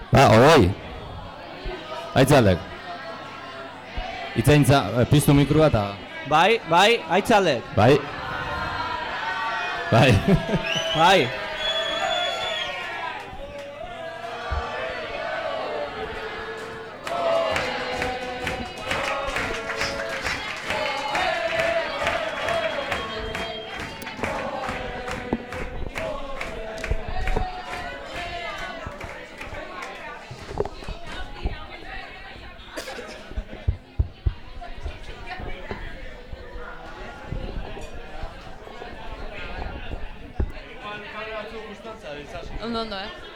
Ogoi. Aitzaldek. Itzaintza, piztu mikroa eta... Bai, aitzaldek. Bai. Ondo,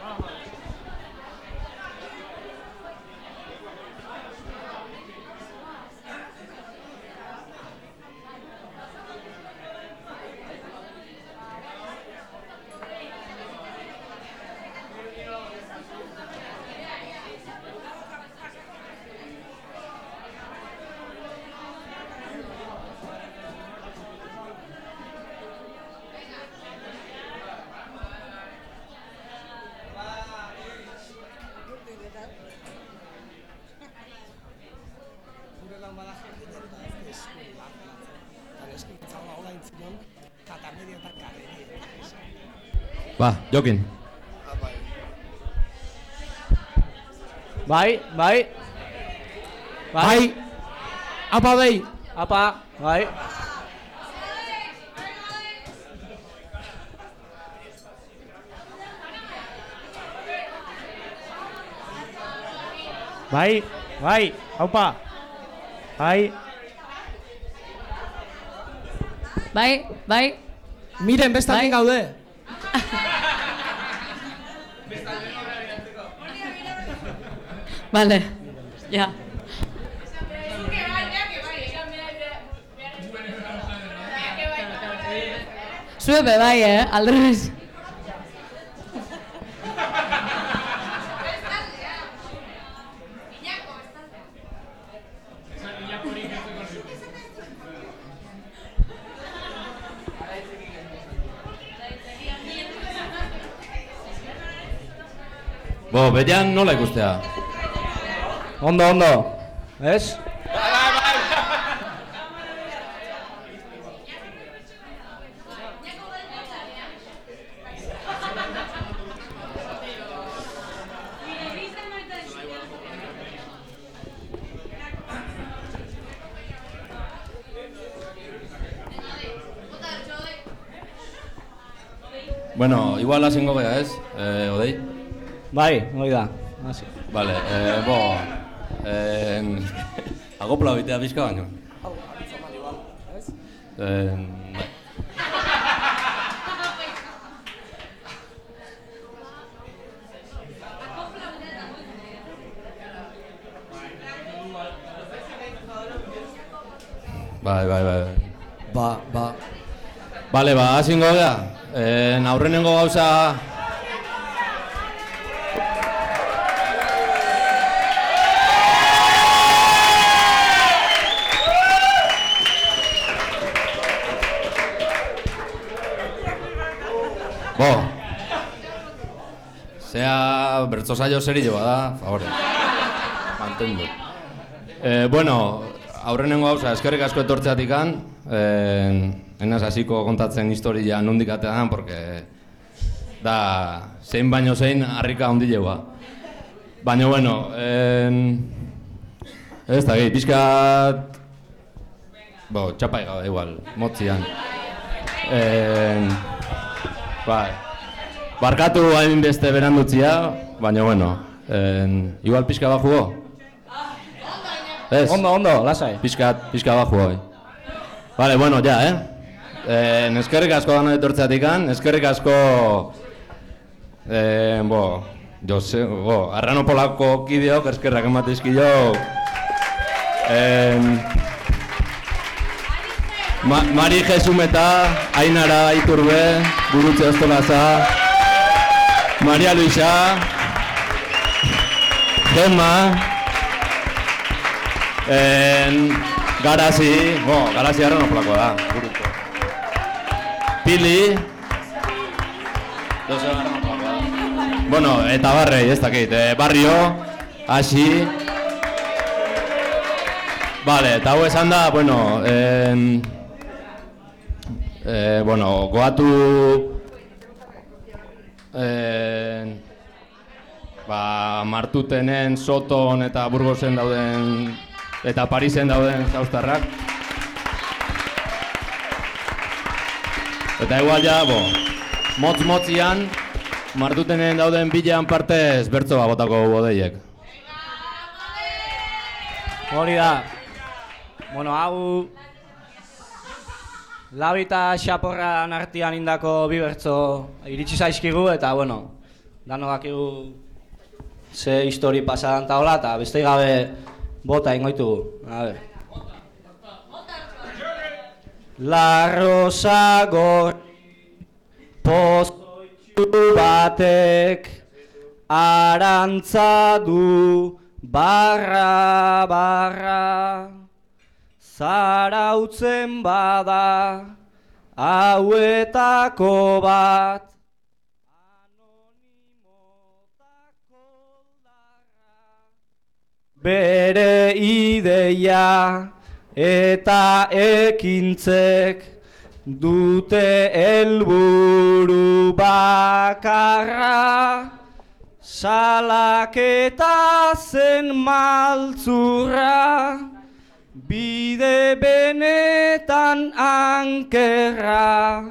Jokin. Bai. Apa, bai. Apa, bai. Bai, aupa. Bai. Miren, bestalden gaude. Vale, ja. Zue be bai, aldrebes. Bedian nola ikustea? Ondo, ez? Bueno, igual hasengo bea, ez? Odei? Bai, hori da. Vale, agopla bitea bizka baino. Bai. Bale, hasingo gea. Aurrenengo gauza... Zea bertso saio serio bada, favore. Mantendu. Bueno, aurrenengo gauza, eskerrik asko etortzeatikan. Enaz hasiko kontatzen historia nondik atean, porque da zein baino zein harrika hondileua. Baina, bueno, ez da gehi, pixkat... txapai gabe, igual, motzian. Barkatu hain beste berandutzia, baina, bueno, igual pixka bat jugo? Ondo, lasai. Pixka bat jugo. Vale, bueno, ja, eskerrik asko gana etortzeatikan, eskerrik asko... Arranopolako kideok, eskerrak ematizkio... Mari Jesumeta, Ainara Iturbe, Gurutze Ostolaza, Maria Luisa, Gemma, Garazi Arranopolako da, Pili, Arranopolako da. Bueno, eta barrei, ez dakit, barrio, hasi. Vale, eta hau esan da, bueno, goatu Martutenen, Soton eta Burgosen dauden eta Parisen dauden zauztarrak. Eta igual ja, motz-motzian, Martutenen dauden bilean partez bertso botako bodeiek. Hori da. Bueno, hau Labi eta Xaporran artean indako bi bertso iritsi zaizkigu eta, bueno, dano dakigu ze histori pasadan taola eta beste gabe bota ingoitugu. A ver. La rosa pozoitxu batek arantza du barra zarautzen bada hauetako bat bere ideia eta ekintzek dute helburu bakarra salaketa zen maltzurra bide benetan ankerra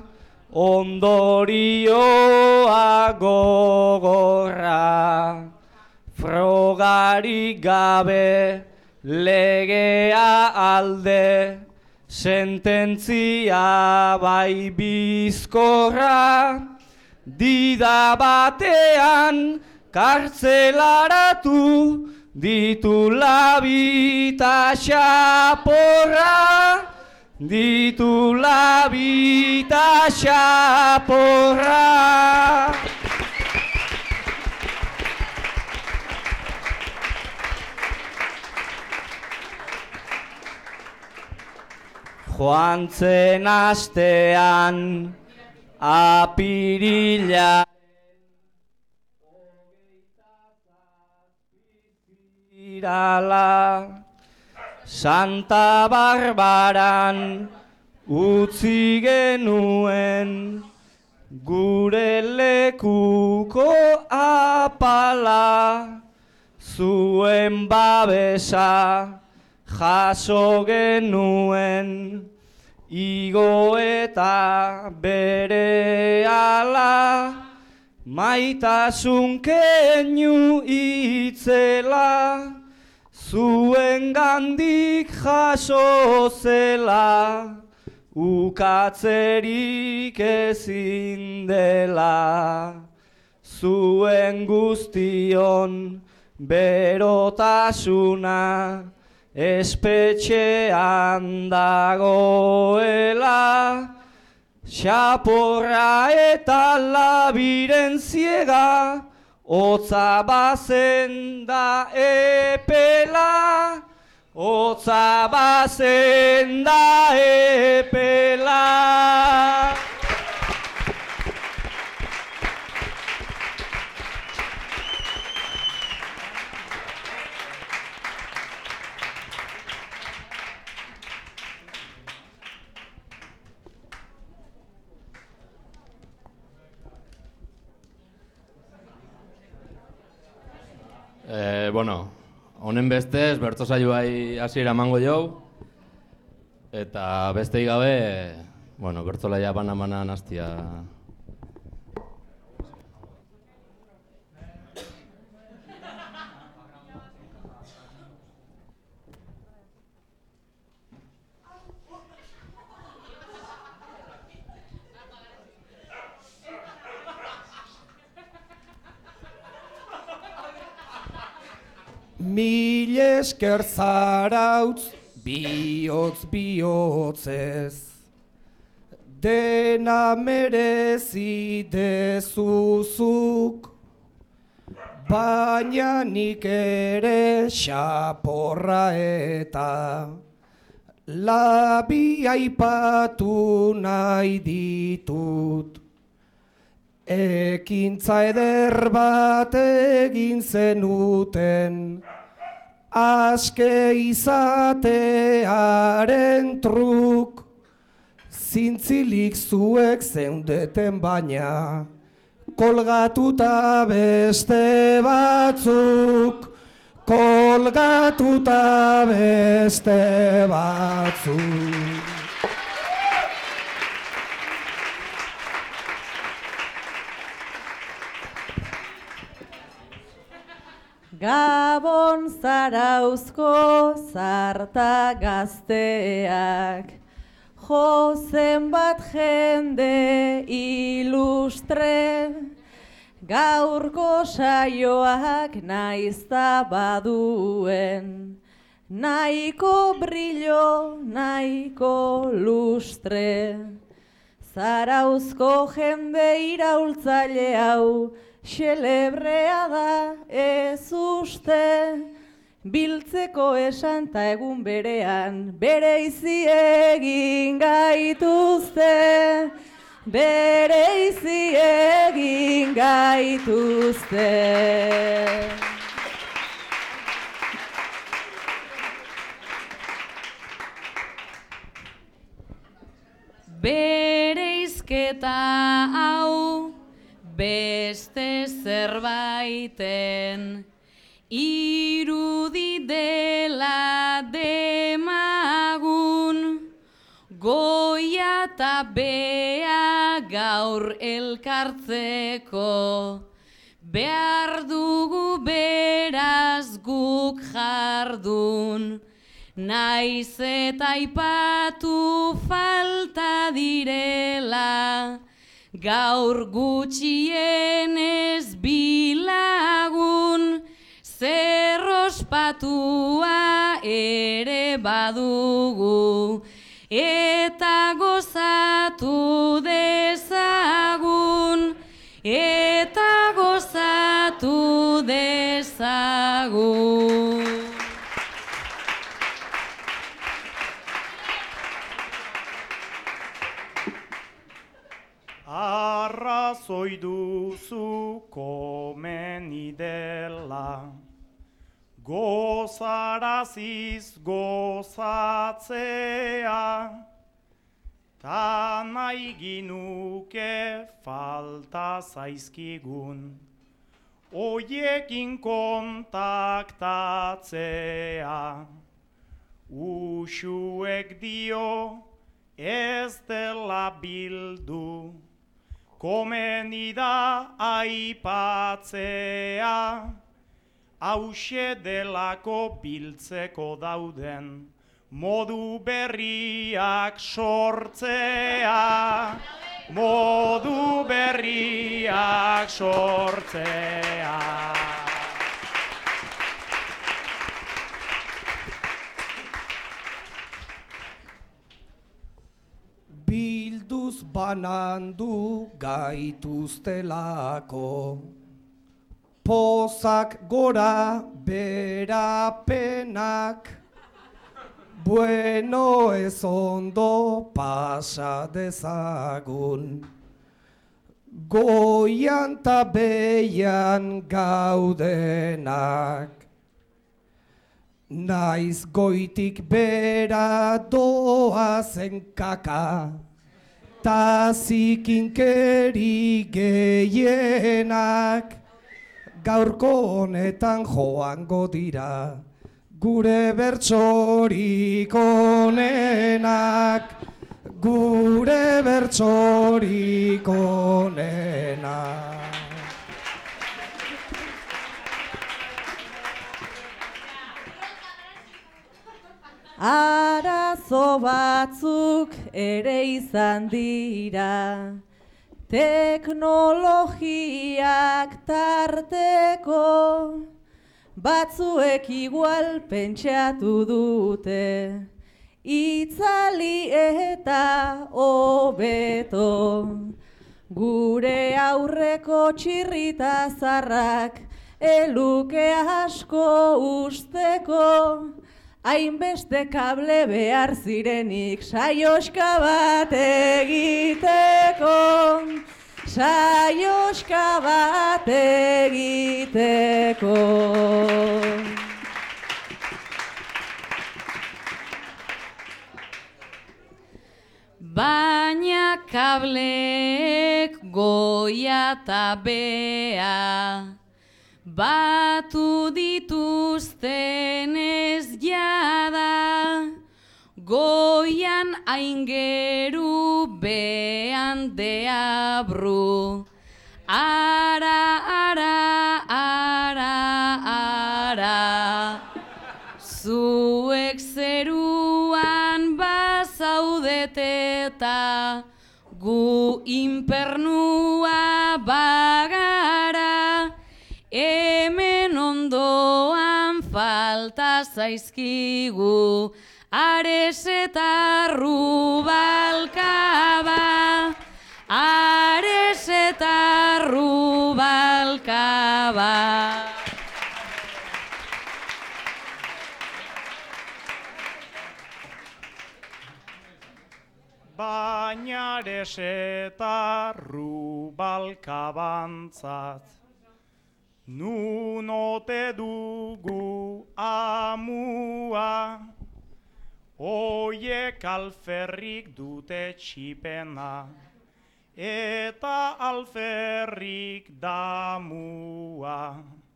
ondorioa gogorra frogarik gabe legea alde sententzia bai bizkorra dida batean kartzelaratu ditu Labi eta Xaporra ditu Labi eta Xaporra. Joan zen astean apirila Santa Barbaran utzi genuen gure lekuko apala zuen babesa jaso genuen igo eta berehala maitasun keinu itzela zuen gandik jaso zela ukatzerik ezin dela zuen guztion berotasuna espetxean dagoela Xaporra eta Labiren ziega hotza bazen da epela hotza bazen da epela. Honen bestez, bertso saioai hasiera emango jau, eta besteik gabe, bertsolaia bana-banan hastia. Mil esker zarautz bihotz-bihotzez, dena merezi dezuzuk, baina nik ere Xaporra eta Labi aipatu nahi ditut. ekintza eder bat egin zenuten, aske izatearen truk, zintzilik zuek zeundeten baina, kolgatuta beste batzuk, kolgatuta beste batzuk. Gabon Zarauzko zarta gazteak, jo zenbat jende ilustre, gaurko saioak naizta baduen, nahiko brillo, nahiko lustre. Zarauzko jende iraultzaile hau, xelebrea da ez uste, biltzeko esan ta egun berean, bereizi egin gaituzte, bereizi egin gaituzte. Bereizketa hau beste zerbaiten irudi dela demagun, goia eta bea gaur elkartzeko, behar dugu beraz guk jardun, naiz eta aipatu falta direla, gaur gutxienez bilagun, zer ospatua ere badugu, eta gozatu dezagun, eta gozatu dezagun. Arrazoi duzu komeni dela, gozaraziz gozatzea, ta nahi ginuke falta zaizkigun, oiekin kontaktatzea. Uxuek dio ez dela bildu, komeni da aipatzea, hauxe delako biltzeko dauden, modu berriak sortzea, modu berriak sortzea. Bilduz banandu gaituztelako, pozak gora berapenak, bueno ez ondo pasa dezagun, goian ta beian gaudenak. Naiz goitik bera doazen kaka, ta zikinkeri gehienak, gaurko honetan joango dira, gure bertsorik onenak, gure bertsorik onenak. Arazo batzuk ere izan dira, teknologiak tarteko, batzuek igual pentsatu dute, itzali eta hobeto, gure aurreko txirrita zarrak eluke asko usteko, hainbeste kable behar zirenik saioska bat egiteko, saioska bat egiteko. Baina kableek goia eta bea batu dituzten ez jada, goian aingeru bean deabru. Ara, zuek zeruan bazaudete eta gu inpernua bagara, hemen ondoan falta zaizkigu Ares eta Rubalcaba, Ares eta Rubalcaba. Baina Ares eta Rubalcabantzat nun ote dugu amua, oiek alferrik dute txipena, eta alferrik damua.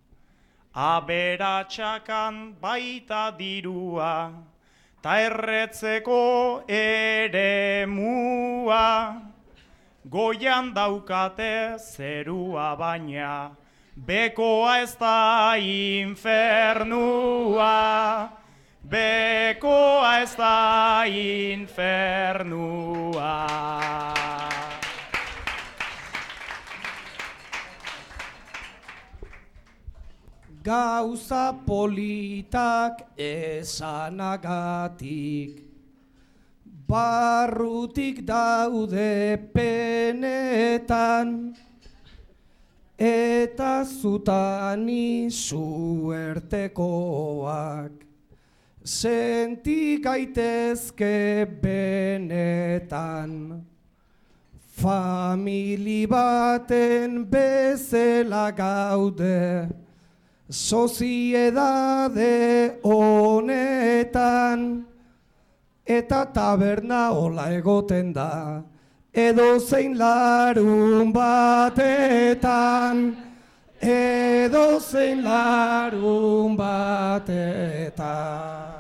Aberatsakan baita dirua, ta erretzeko ere mua. Goian daukate zerua baina, bekoa ez da infernua. Bekoa ez da infernua. Gauza politak esanagatik, barrutik daude penetan, eta zutani suertekoak, senti gaitezke benetan. Famili baten bezala gaude, soziedade honetan, eta taberna hola egoten da, edozein larun batetan, edozein larun batetan.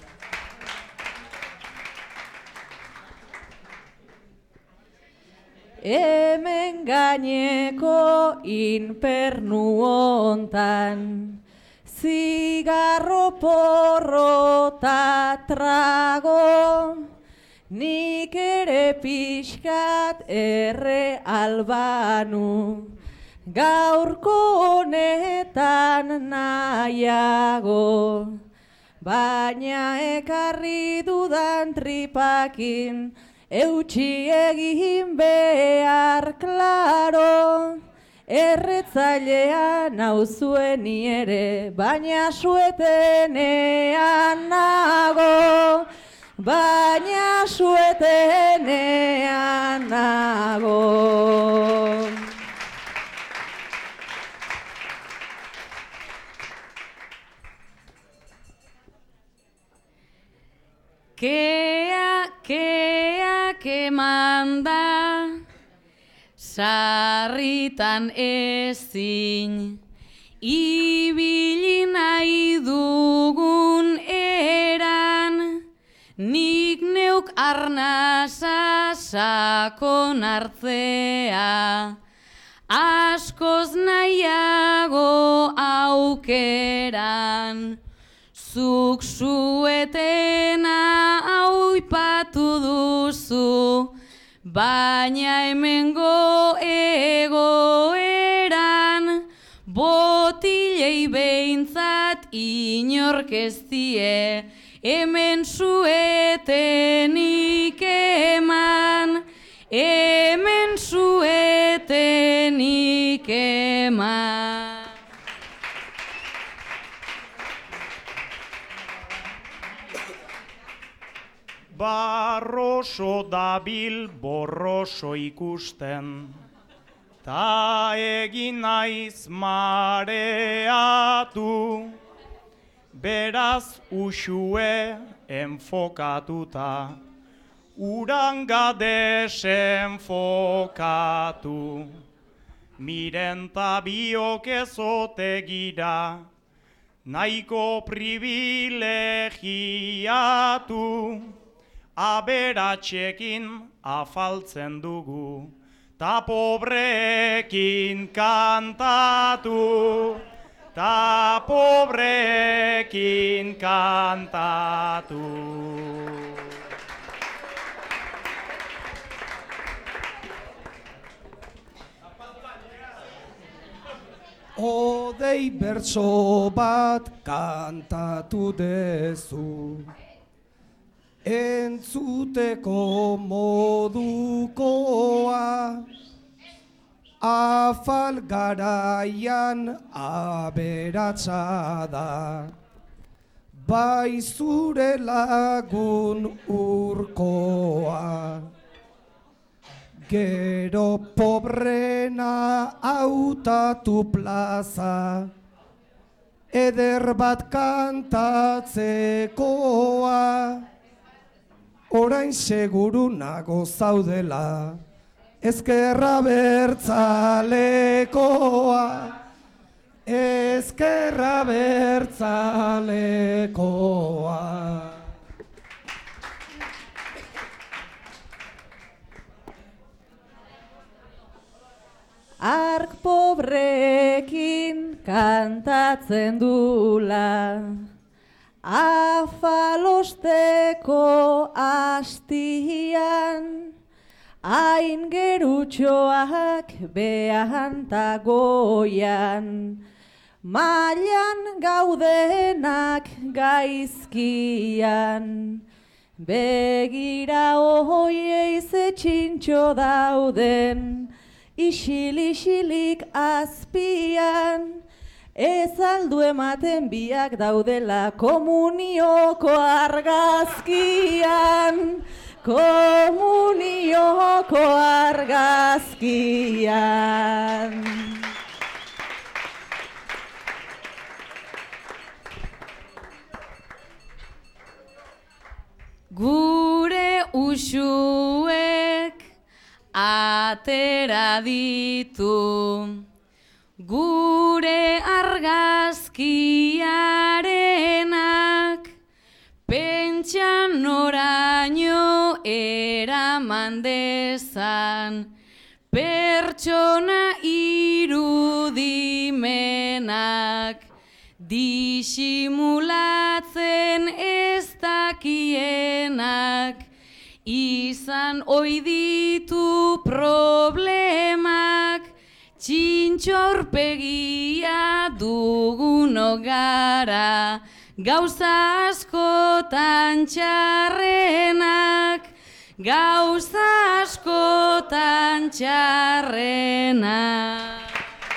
Hemen gaineko inpernu hontan, zigarro porro ta trago, nik ere pixkat erre albanu, gaurko honetan nahiago, baina ekarri dudan tripakin, eutxi egin behar klaro, erretzailean nauzuen ere, baina suetenean nago, baina suetenean nago. Keak emanda, sarritan ezin, ibili nahi dugun eran, nik neuk arnasa sakon hartzea, askoz nahiago aukeran. Zuk suetena aipatu duzu, baina hemengo egoeran, botilei behintzat inork ez die, hemen suetenik eman, hemen suetenik eman. Barroso dabil borroso ikusten, ta egin naiz mareatu, beraz usue enfokatuta, uranga desenfokatu, miren ta biok ezote gira, nahiko privilegiatu, aberatxekin afaltzen dugu, ta pobrekin kantatu, ta pobrekin kantatu. Odei bertso bat kantatu dezu, entzuteko modukoa, afal garaian aberatsa da, bai zure lagun urkoa. Gero pobrena hautatu plaza, eder bat kantatzekoa, orain seguru nago zaudela, ezkerra bertzalekoa, ezkerra bertzalekoa. Ark pobrekin kantatzen dula, afalosteko astian, hain gerutxoak behan ta goian, mailan gaudenak gaizkian, begira hoiei ze txintxo dauden, isil-isilik azpian, ez aldu ematen biak daudela komunioko argazkian, komunioko argazkian. Gure usuek atera ditu, gure argazkiarenak, pentsan noraino eraman dezan, pertsona irudimenak, disimulatzen ez dakienak, izan ohi ditu problemak, txintxorpegia dugunok gara, gauza askotan txarrenak, gauza askotan txarrenak.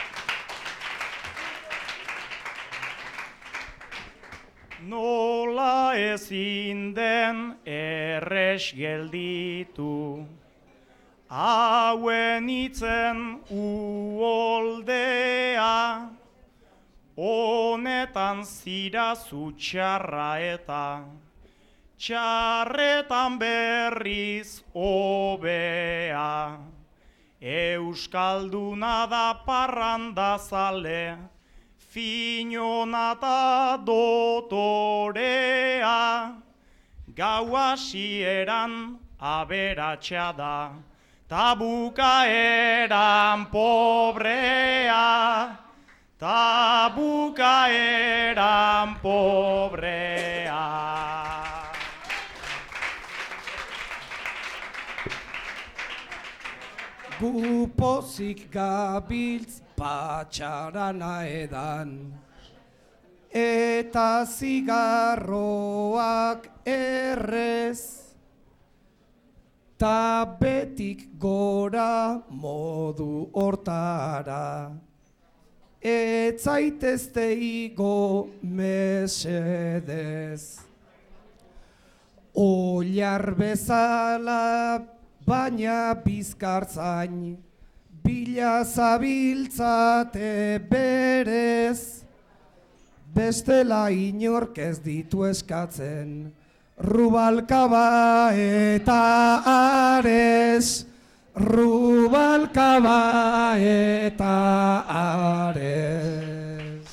Nola ezin den erres gelditu, hauen itzen uoldea, honetan zirazu txarra eta txarretan berriz hobea. Euskalduna da parrandazale, finona ta dotorea, gau hasieran aberatsa da, ta bukaeran pobrea, ta bukaeran pobrea. Gu pozik gabiltz patxarana edan, eta zigarroak errez, ta betik gora modu hortara, ez zaitezte igo mesedez. Oilar bezala baina bizkartzain, bila zabiltzate berez, bestela inork ez ditu eskatzen, Rubalkaba eta Ares, Rubalkaba eta Ares.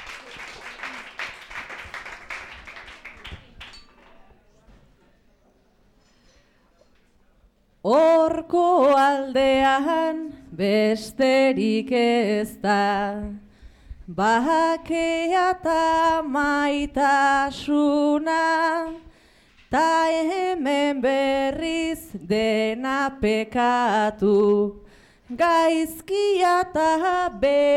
Horko aldean besterik ez da, bakea eta maitasuna, ta hemen berriz dena pekatu, gaizkia eta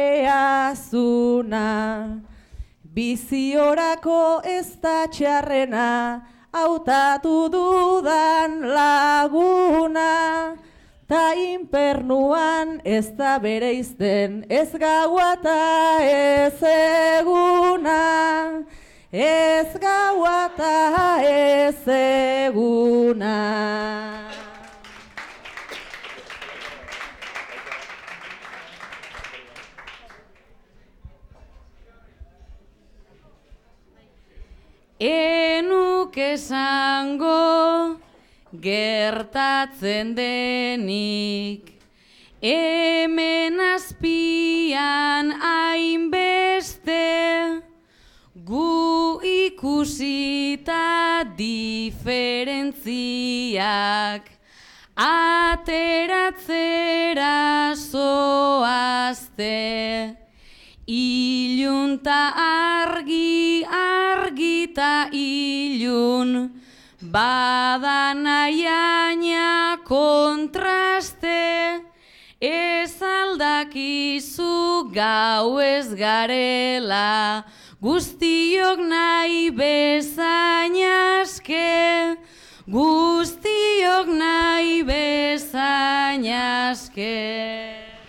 behazuna. Biziorako ez da txarrena, hautatu dudan laguna, ta inpernuan ez da bereizten, ez gaua ta ez eguna, ez gaua ta ez eguna. Enuk esango gertatzen denik, hemen azpian hainbeste, gu ikusita diferentziak, ateratzera zoazte. Ilun ta argi, argi ta ilun, bada nahiaina kontraste, ez aldakizu gau ez garela, guztiok nahi bezain aske, guztiok nahi bezain aske.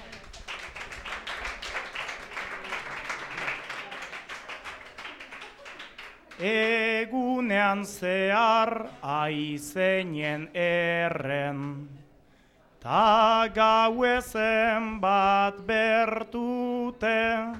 Egunean zehar aizeinen erren, ta gauezen bat bertute,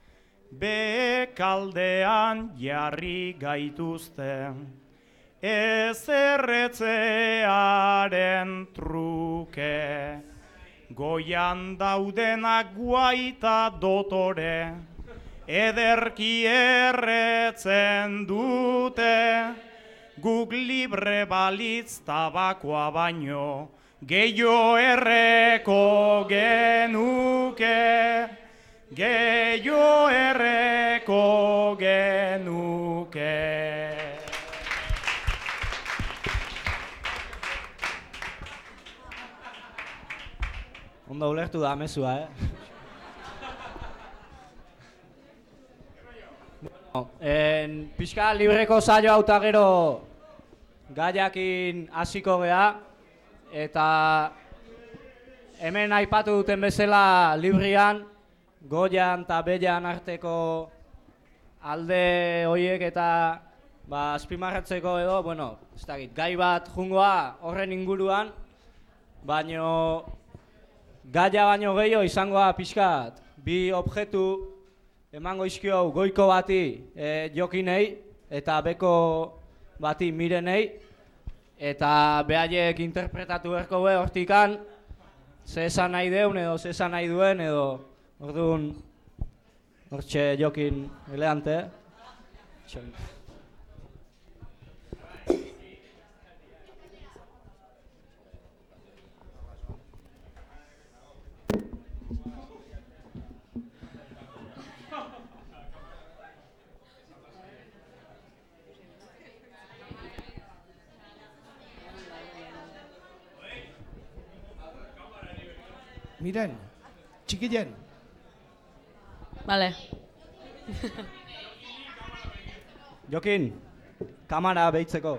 bekaldean jarri gaituzte, ez erretzearen truke, goian daudenak guaita dotore, ederki erretzen dute, guk libre balitz tabakoa baino, gehiago erreko genuke, gehiago erreko genuke. Ondo ulertu da mezua, Pixka libreko saio hau eta gero gaiakin hasiko gea, eta hemen aipatu duten bezala librian, Goian eta Bellan arteko alde horiek eta azpimarratzeko edo, ez dakit, gai bat jungoa horren inguruan, baino gaia baino gehiago izangoa pixkat, bi objektu emango izkio goiko bati jokinei eta beko bati mirenei, eta behaiek interpretatu beharko be hortikan ze esan nahi deun edo ze esan nahi duen edo orduan hortxe jokin eleante. Miren, txikillen. Vale. Jokin, kamera behitzeko.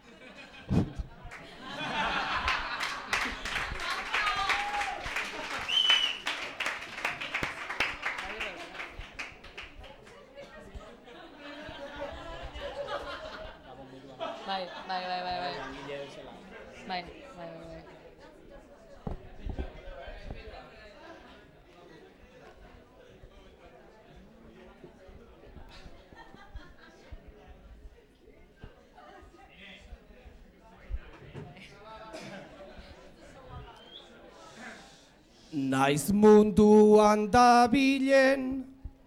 Bai. Bai. Naiz munduan dabilen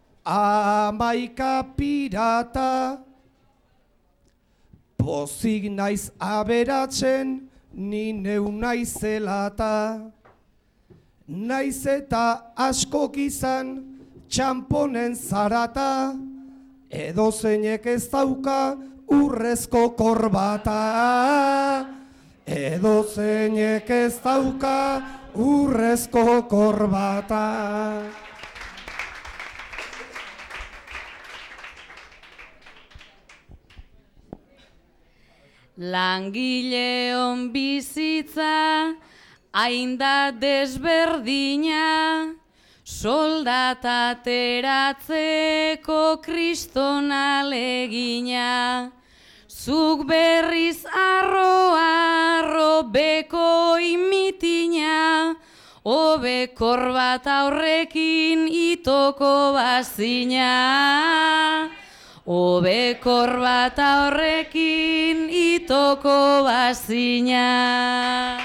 11 pirata, pozik naiz aberatzen ni neu naizelata. Naiz eta askok izan txamponen zarata, edo zeinek ez dauka urrezko korbata. Edo zeinek ez dauka urrezko korbata. Langileon bizitza hain da desberdina, soldata ateratzeko kriston alegina. Zuk berriz arro beko imitina, hobe korbata horrekin itoko bazina. Hobe korbata horrekin itoko bazina.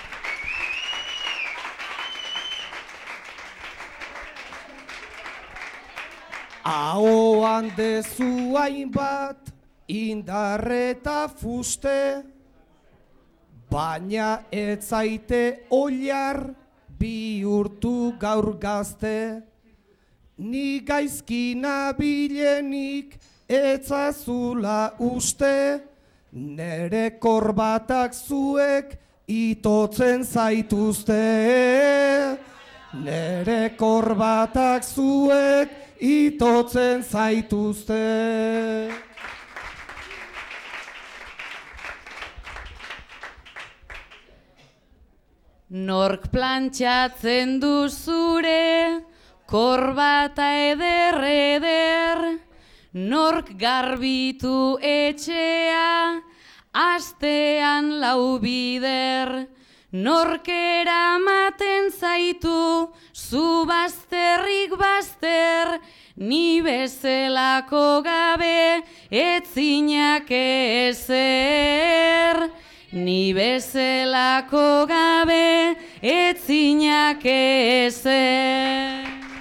Ahoan dezu hainbat indarreta fuste, baina ez zaite oilar bihurtu gaur gazte. Ni gaizki nabilenik etzazula uste, nere korbatak zuek itotzen zaituzte. Nere korbatak zuek itotzen zaituzte. Nork plantxatzen du zure korbata eder, nork garbitu etxea astean 4 bider, nork eramaten zaitu zu bazterrik bazter, ni bezalako gabe etzinak ezer. Ni bezalako gabe etzinak ezer.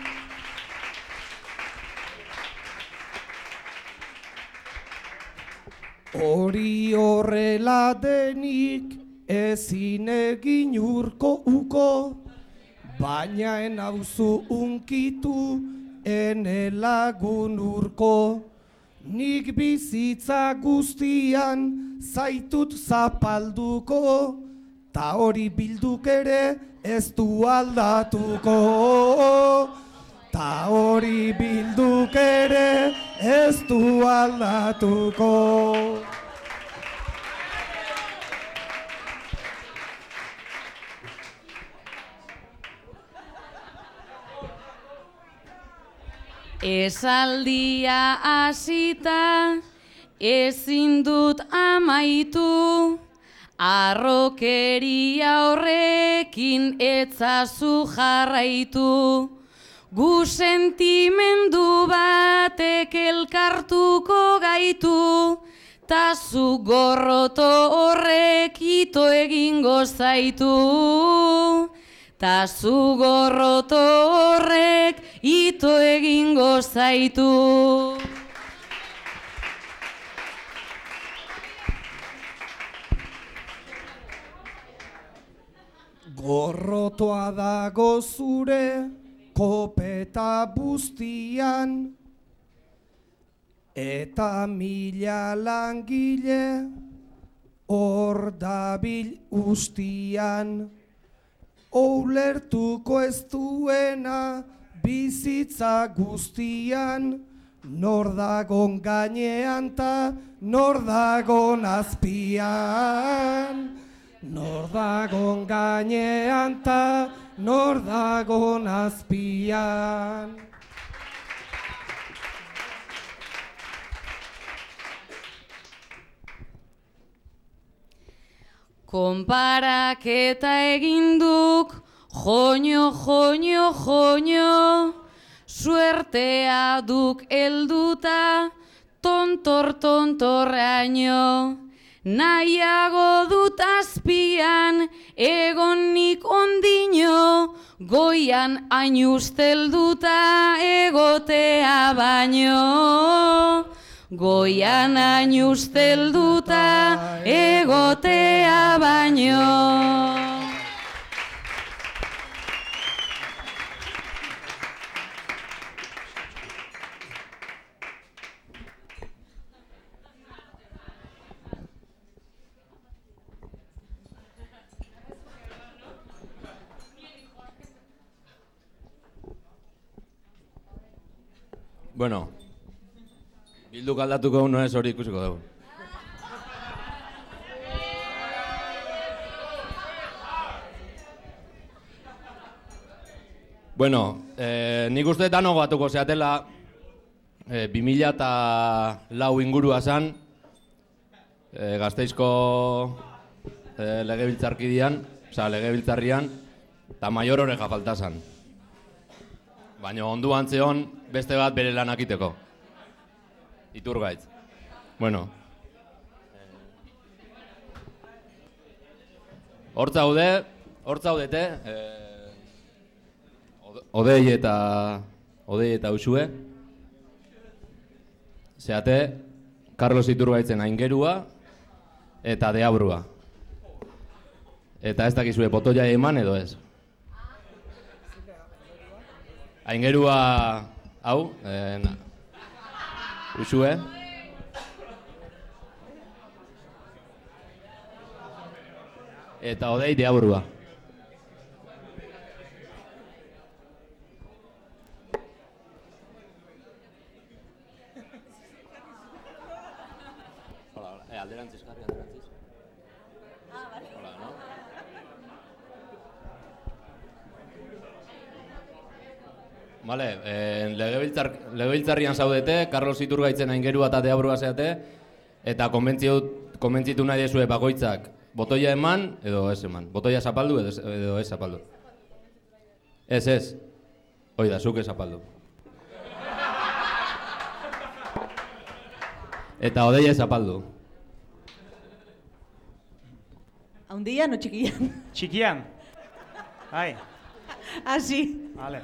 Hori horrela denik ezin egin urko uko, baina enauzu unkitu ene lagun urko. Nik bizitza guztian zaitut zapalduko, ta hori bilduk ere ez du aldatuko. Ta hori bilduk ere ez du aldatuko. Esaldia hasita ezin dut amaitu, arrokeria horrekin etzazu jarraitu. Gu sentimendu batek elkartuko gaitu, ta zu gorroto horrek ito egingo zaitu. Ta zu gorroto horrek ito egingo zaitu. Gorrotoa dago zure kopeta buztian, eta 1000 langile hor dabil ustian. Oulertuko ez duena bizitza guztian, nor dagon gainean ta nor dagon azpian. Nor dagon gainean ta nor dagon azpian. Konparaketa egin duk, joño, joño, joño, suertea duk helduta, tontor, tontorraino. Nahiago dut azpian, egonik ondino, goian hain ustelduta egotea baino, goian hain ustelduta egotea baino. Bueno, bilduk aldatuko hau ez hori ikusiko dugu. Bueno, nik uste danok batuko zeatela 2004 ingurua zan, Gasteizko legebiltzarkidean, legebiltzarrian, eta Maior Oreja falta zan. Baina onduan zeon beste bat bere lanak iteko. Iturgaitz. Bueno. Hor zaudete, Odei eta Usue. Zeate, Carlos Iturgaitzen aingerua eta deabrua. Eta ez dakizue botoia eman edo ez. Aingerua hau, Usue. Eta Odei deabrua. Alderantziz, jarri alderantziz. Vale. Hola, no? Vale, legebiltzarrian zaudete, Carlos Iturgaitzen aingerua eta deabrua zeate, eta konbentzitu nahi dezue bakoitzak botoia eman edo ez eman. Botoia zapaldu edo ez zapaldu. Ez. Hoi da, zuk ez zapaldu. Eta Odei ez zapaldu. Haundian o txikian? Txikian. Ai. Asi. Vale.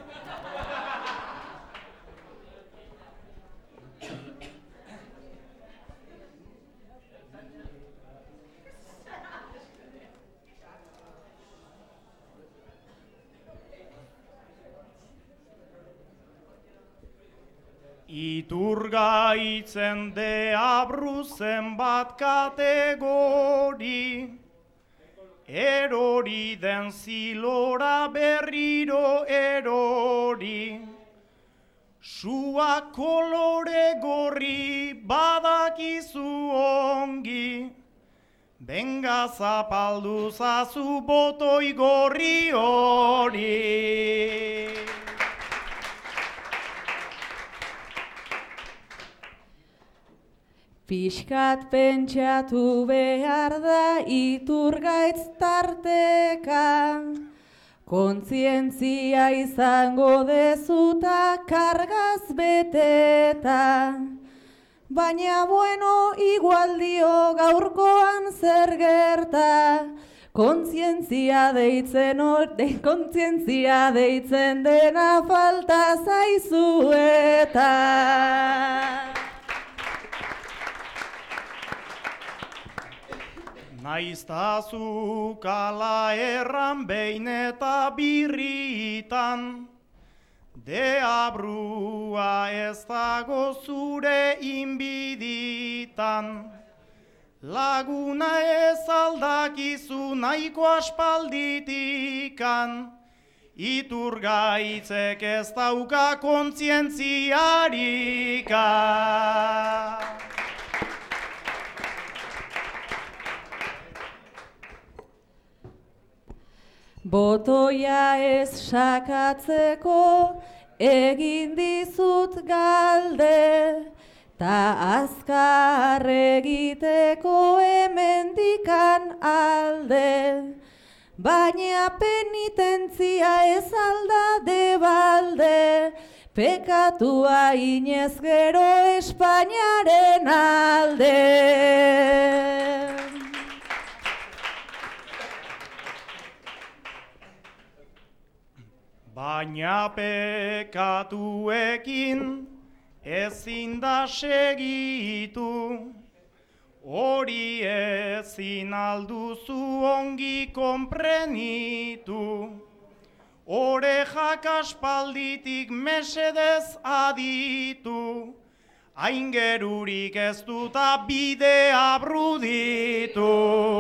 Iturgaitzen deabru zenbat kategori, erori den zilora berriro erori. Sua kolore gorri badakizu ongi, benga zapaldu zazu botoi gorri hori. Pixkat pentsatu behar da Iturgaitz tarteka, kontzientzia izango dezuta kargaz beteta. Baina bueno, igual dio gaurkoan zer gerta, kontzientzia deitzen dena falta zaizu eta. Naiztazuk ala erran behin eta birritan, deabrua ez dago zure inbiditan. Laguna ez aldakizu nahiko aspalditikan, Iturgaitzek ez dauka kontzientziarika. Botoia ez sakatzeko egin dizut galde, ta azkar egiteko hemendikan alde. Baina penitentzia ez alda debalde, pekatua inez gero Espainiaren alde. baina pekatuekin ezin da segitu. Hori ezin alduzu ongi konprenitu. Orejak aspalditik mesedez aditu. Aingerurik ez duta bidea bruditu.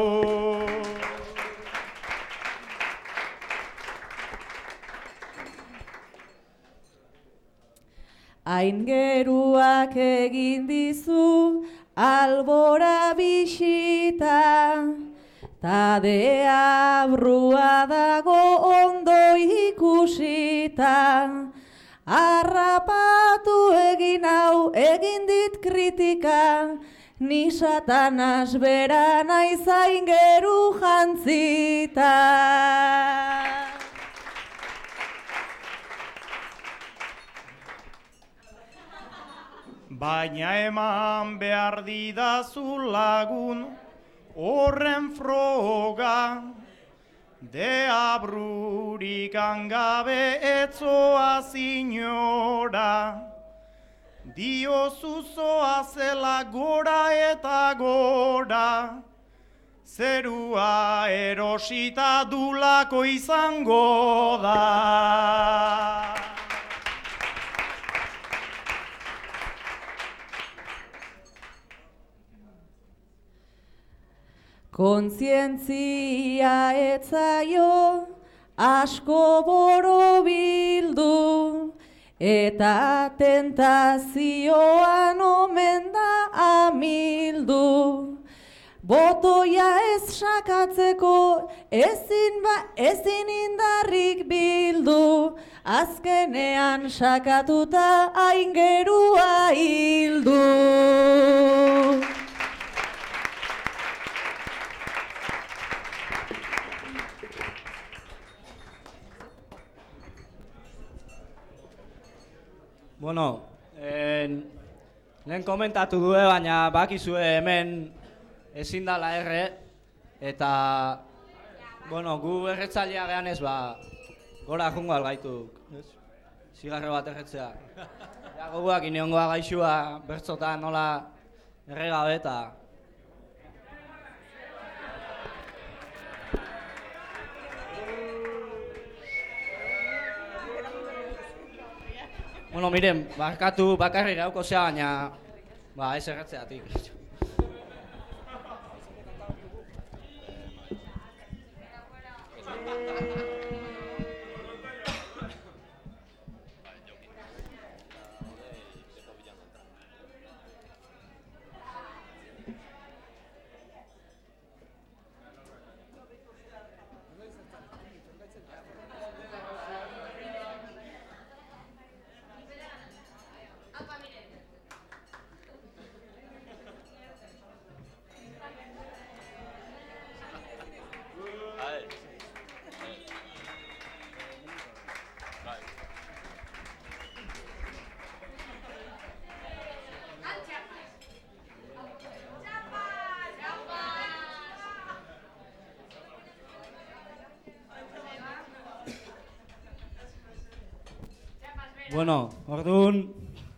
Aingeruak egin dizu albora bisita, ta deabrua dago ondo ikusita. Harrapatu egin hau, egin dit kritika, ni Satanas bera naiz aingeru jantzita. Baina eman behar didazu lagun horren froga, deabrurik angabe etzoa zinora. Diozu zoa zela gora eta gora, zerua erosita dulako izango da. Kontzientzia etzaio asko borobildu, eta tentazioan omen da amildu. Botoia ez sakatzeko ezin indarrik bildu, azkenean sakatuta aingerua hildu. Bueno, lehen komentatu du, baina bakizue hemen ezin dala erre, eta, bueno, gu erretzailea gehan ez, gora jungo algaitu, zigarro bat erretzea. Ja, goguak ineongoa gaixua bertzotan nola erregabe eta... Bueno, miren, barkatu bakarrik gauko zea, baina ez erretzeatik. Bueno, orduan,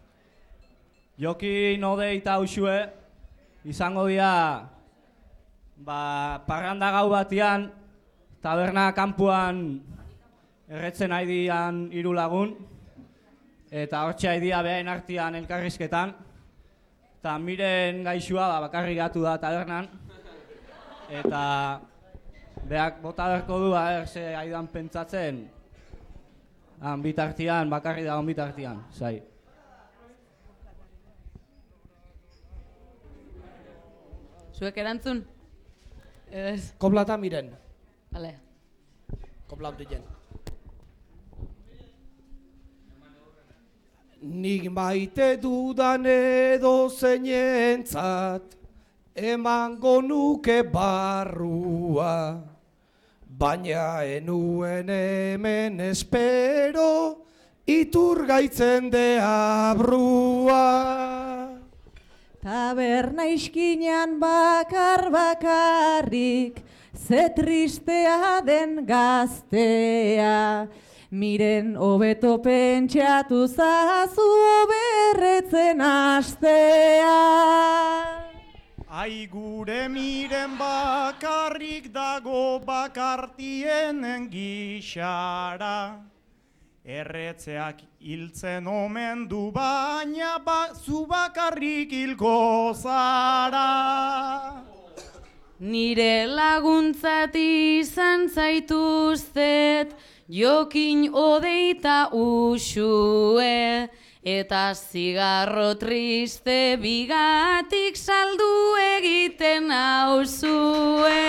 jokin odei eta usue, izango dira, parranda gau batian, taberna kanpuan erretzen nahi dian 3 lagun, eta hortxe nahi dia behain artian elkarrizketan, eta miren gaixua bakarrik gatu da tabernan, eta beak bota berko du, ze haidan pentsatzen, bitartian, bakarri dagoen bitartian, zai. Zuek erantzun? Ez. Koplata miren. Bale. Koplat diren. Nik maite dudan edo zeinentzat, emango nuke barrua. Baina enuen hemen espero, iturgaitzen deabrua. Taberna iskinean bakarrik, ze tristea den gaztea. Miren hobeto pentsatu zazu berretzen astea. Ai gure miren bakarrik dago bakartienen gixara. Erretzeak hiltzen omen du baina zu bakarrik hilko zara. Nire laguntzat izan zaituztet, jokin odeita usue, eta zigarro triste bigatik saldu egiten nauzue.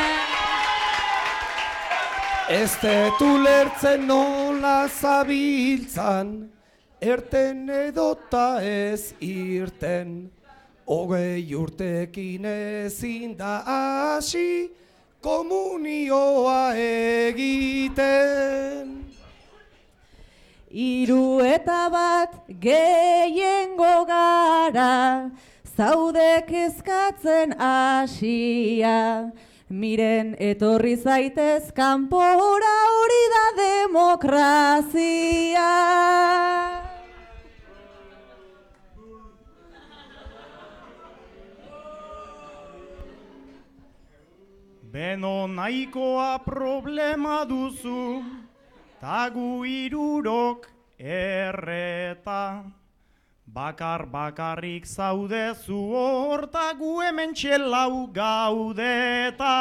Ez dut ulertzen nola zabiltzan, erten edota ez irten. 20 urtekin ezin da hasi komunioa egiten. 31 gehiengo gara, zaude kezkatzen hasia. Miren etorri zaitez kanpora, hori da demokrazia. Beno nahikoa problema duzu, tagu irurok erreta. Bakarrik zaudezu horta gu hemen txelau gaudeta.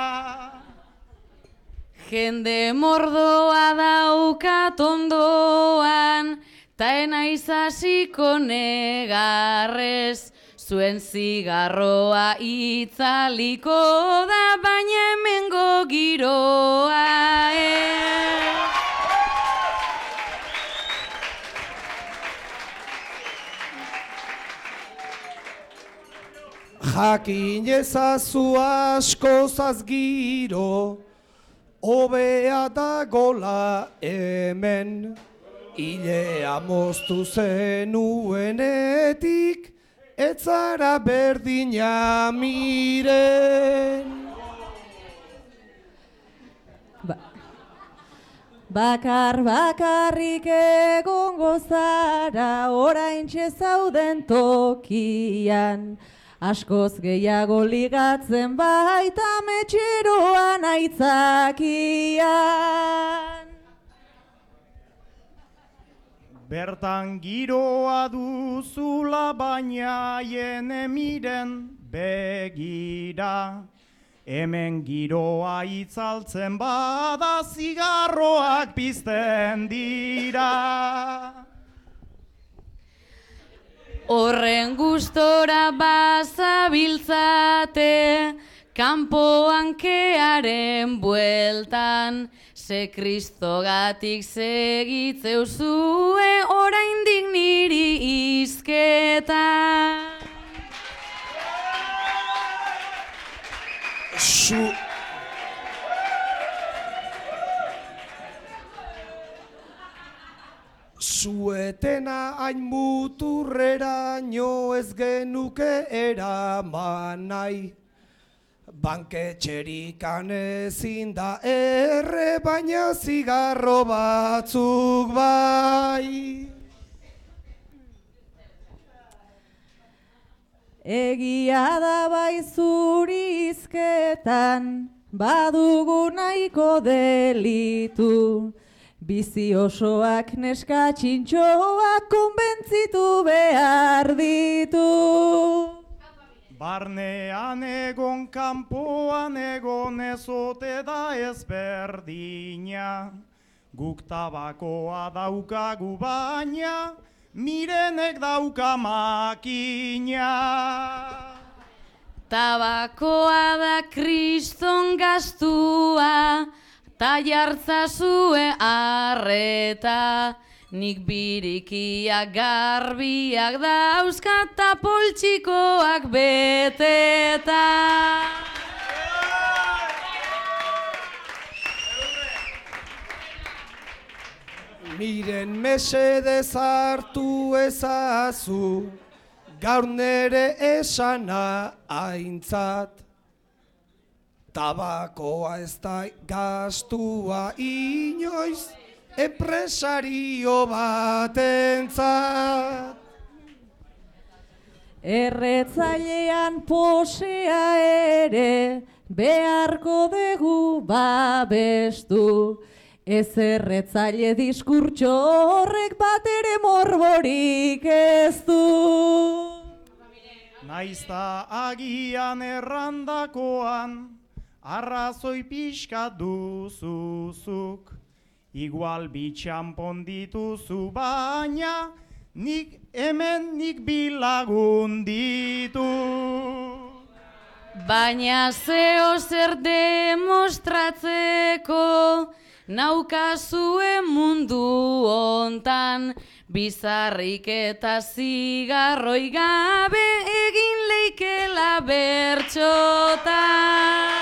Jende mordoa daukat ondoan, ta enaiz hasiko negarrez. Zuen zigarroa itzaliko da, baina hemengo giroa Jakin ezazu askozaz giro, hobea dagola hemen. Ilea moztu zenuenetik, ez zara berdina miren. Bakarrik egongo zara, oraintxe zauden tokian. Askoz gehiago ligatzen baita metxeroan aitzakian. Bertan giroa duzula baina jene miren begira. Hemen giroa itzaltzen bada zigarroak pizten dira. Horren gustora bazabiltzate, kanpoan kearen bueltan, ze kristogatik segitzeuzue oraindik niri izketan. Zuetena hain muturreraino ez genuke eraman nahi. Banketxerikan ezin da erre, baina zigarro batzuk bai. Egia da bai zuri izketan, badugu nahiko delitu. Bizi osoak neska txintxoak konbentzitu behar ditu. Barnean egon, kanpoan egon, ezote da ezberdina. Guk tabakoa daukagu baina, mirenek dauka makina. Tabakoa da kriston gastua, ta jartzazue arreta. Nik birikiak garbiak dauzkat ta poltsikoak beteta. Miren mesedez hartu ezazu, gaur nere esana aintzat. Tabakoa ez da gastua inoiz, enpresario batentzat. Erretzailean posea ere beharko dugu babestu. Ez erretzaile diskurtso horrek bat ere morborik ez du. Naizta agian errandakoan, arrazoi pixka duzuzuk. Igual bitxanpon dituzu baina, nik hemen nik bilagun ditu. Baina zeo zer demostratzeko, naukazue mundu hontan, bizarrik eta zigarroi gabe egin leikela bertxotan.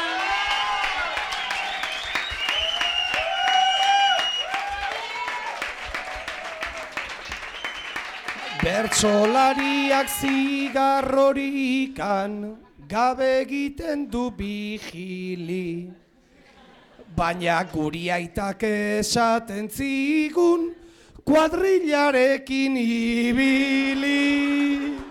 Bertsolariak zigarrorikan gabe egiten du bigili. Baina guri aitak esaten zigun kuadrillarekin ibili.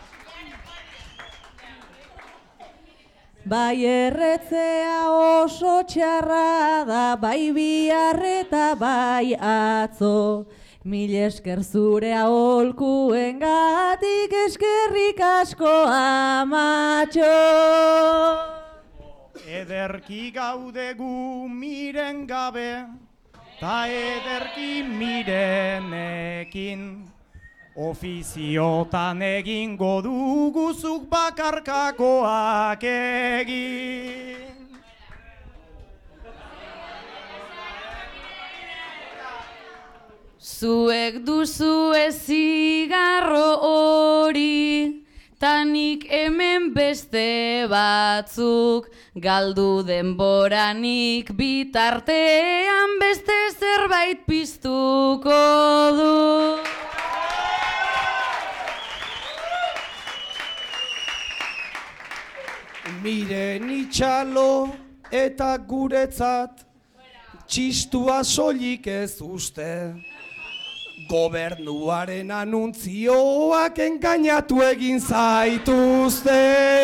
Bai erretzea oso txarra da, bai bihar eta bai atzo. Mil esker zure aholkuengatik, eskerrik asko amatxo. Ederki gaude gu miren gabe, ta ederki mirenekin. Ofiziotan egingo dugu zuk bakarkakoak egin. Zuek duzue zigarro hori, tanik hemen beste batzuk, galdu denboranik bitartean beste zerbait piztuko du. Miren itxalo eta guretzat txistua soilik ez uste. Gobernuaren anuntzioak engainatu egin zaituzte.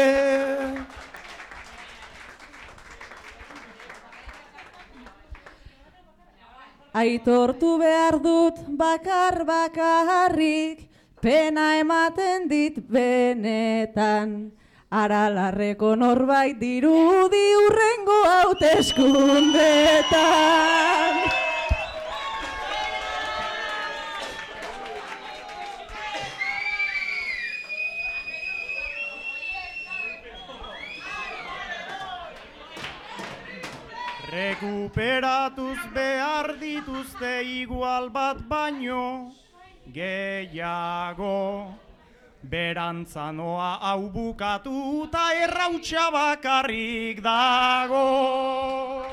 Aitortu behar dut bakarrik, pena ematen dit benetan. Aralarreko norbait dirudi hurrengo hauteskundetan. Rekuperatuz behar dituzte igual bat baino gehiago. Berantzanoa hau bukatu eta errautsa bakarrik dago.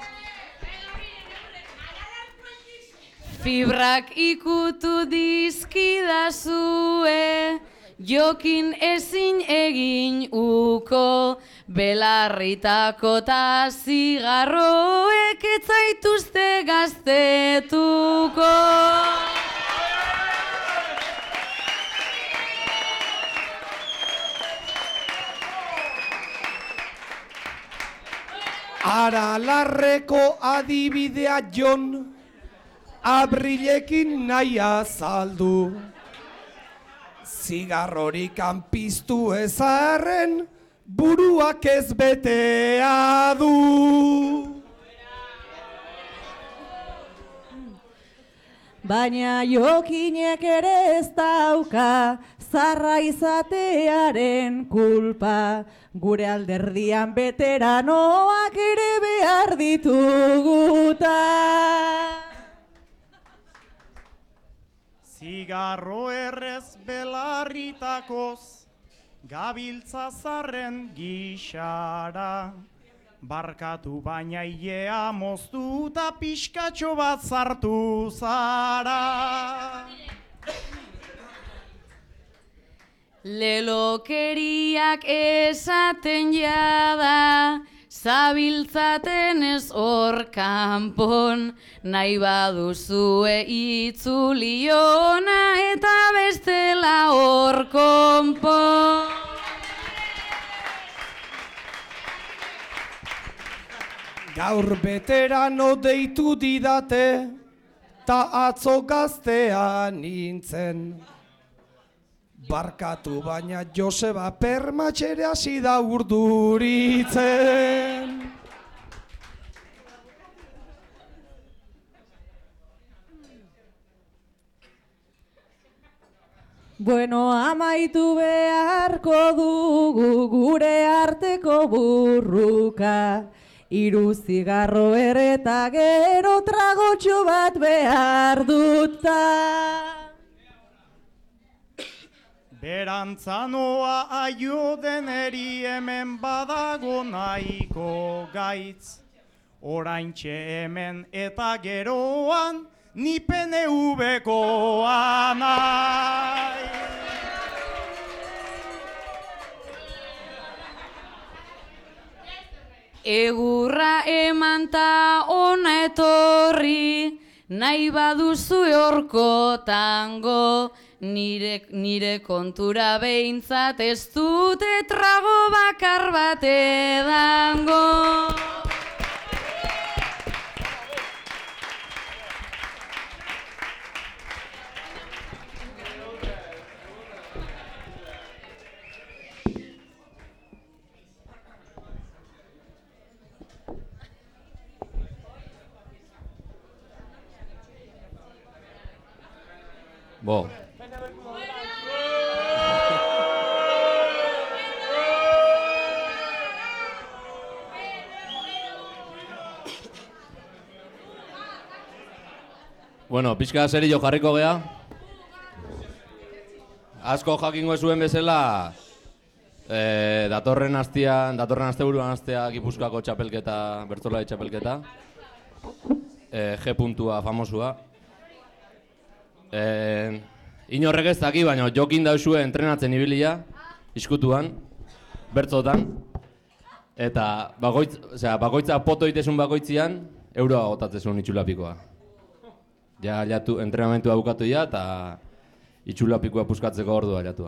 Fibrak ikutu dizkidazue, jokin ezin egin uko, belarritako ta zigarroek ez zaituzte gaztetuko. Aralarreko adibidea Jon Abrilekin nahi azaldu. Zigarrorik piztu ezarren buruak ez betea du. Baina jokinek ere ez dauka zarra izatearen kulpa. Gure alderdian beteranoak ere behar dituguta. Zigarro errez belarritakoz, gabiltza zarren gixara. Barkatu baina ilea moztu eta pixkatxo bat zartu zara. Lelokeriak esaten jada, zabiltzaten ez hor kanpon, nahi baduzue itzuli ona eta bestela hor konpon. Gaur beterano deitu didate, ta atzo gaztea nintzen. Barkatu baina Joseba permatxere hasi da urduritzen. Bueno, amaitu beharko dugu gure arteko burruka. 3 zigarro eta gero tragotxo bat behar dutta. Berantzanoa aio deneri hemen badago nahiko gaitz. Oraintxe hemen eta geroan ni PNV-koa nahi. Egurra eman ta ona etorri, nahi baduzu horko tango, nire kontura behintzat ez dute trago bakar bat edango. Bo. Bueno, pixka serio jarriko gea. Asko jakingo zuen bezala, datorren asteburuan hastea Gipuzkoako txapelketa, bertsolari txapelketa. G puntua famosua. Inorrek ez daki, baina jokin dauzue entrenatzen ibilia, iskutuan, bertzotan. Eta bakoitza poto itesun bakoitzian, euroa gotatzezun itxulapikoa. Ja, entrenamentua bukatu ja, eta itxulapikoa puskatzeko ordua jatua.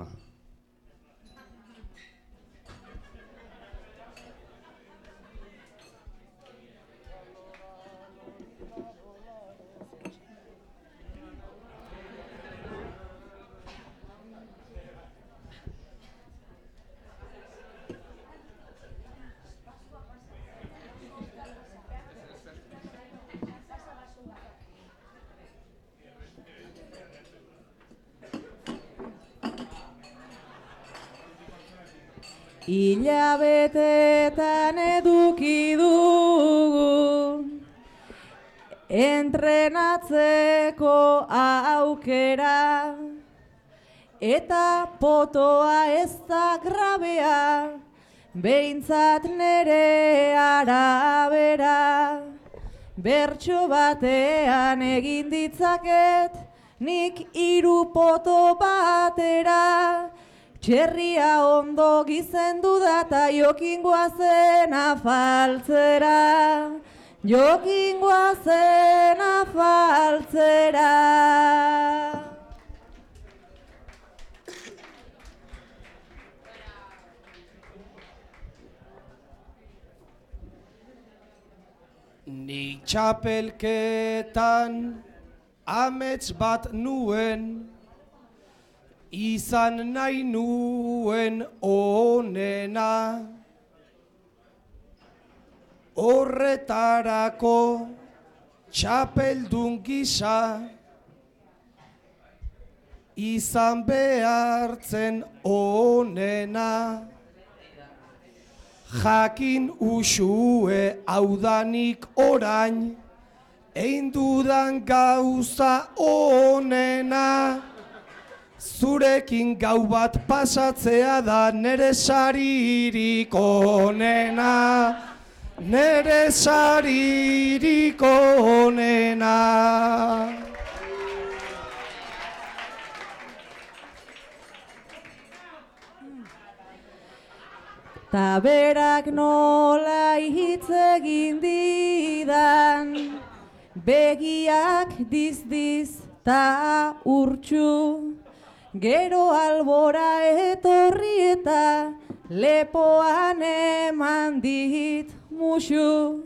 Hilabetetan eduki dugu entrenatzeko aukera, eta potoa ez da grabea, behintzat nere arabera. Bertso batean egin ditzaket, nik 3 poto batera. Txerria ondo gizendu da eta jokin goazen afaltzera. Jokin goazen afaltzera. Nik txapelketan amets bat nuen, izan nahi nuen onena. Horretarako txapeldun gisa izan behartzen onena. Jakin usue haudanik orain, egin dudan gauza onena. Zurekin gau bat pasatzea da nere saririk onena. Nere saririk onena. ta berak nola hitz egin didan, begiak diz-diz ta urtsu, gero albora etorri eta lepoan eman dit musu.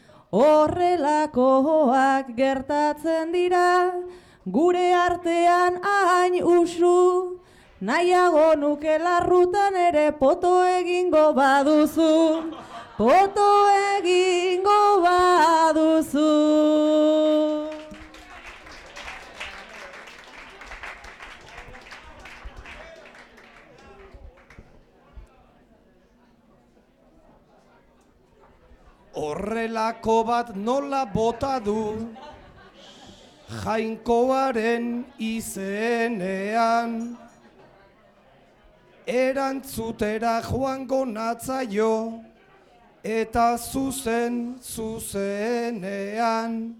Horrelakoak gertatzen dira, gure artean hain usu, nahiago nuke larrutan ere poto egingo baduzu, poto egingo baduzu. Horrelako bat nola bota du, Jainkoaren izenean, erantzutera joango natzaio, eta zuzenean,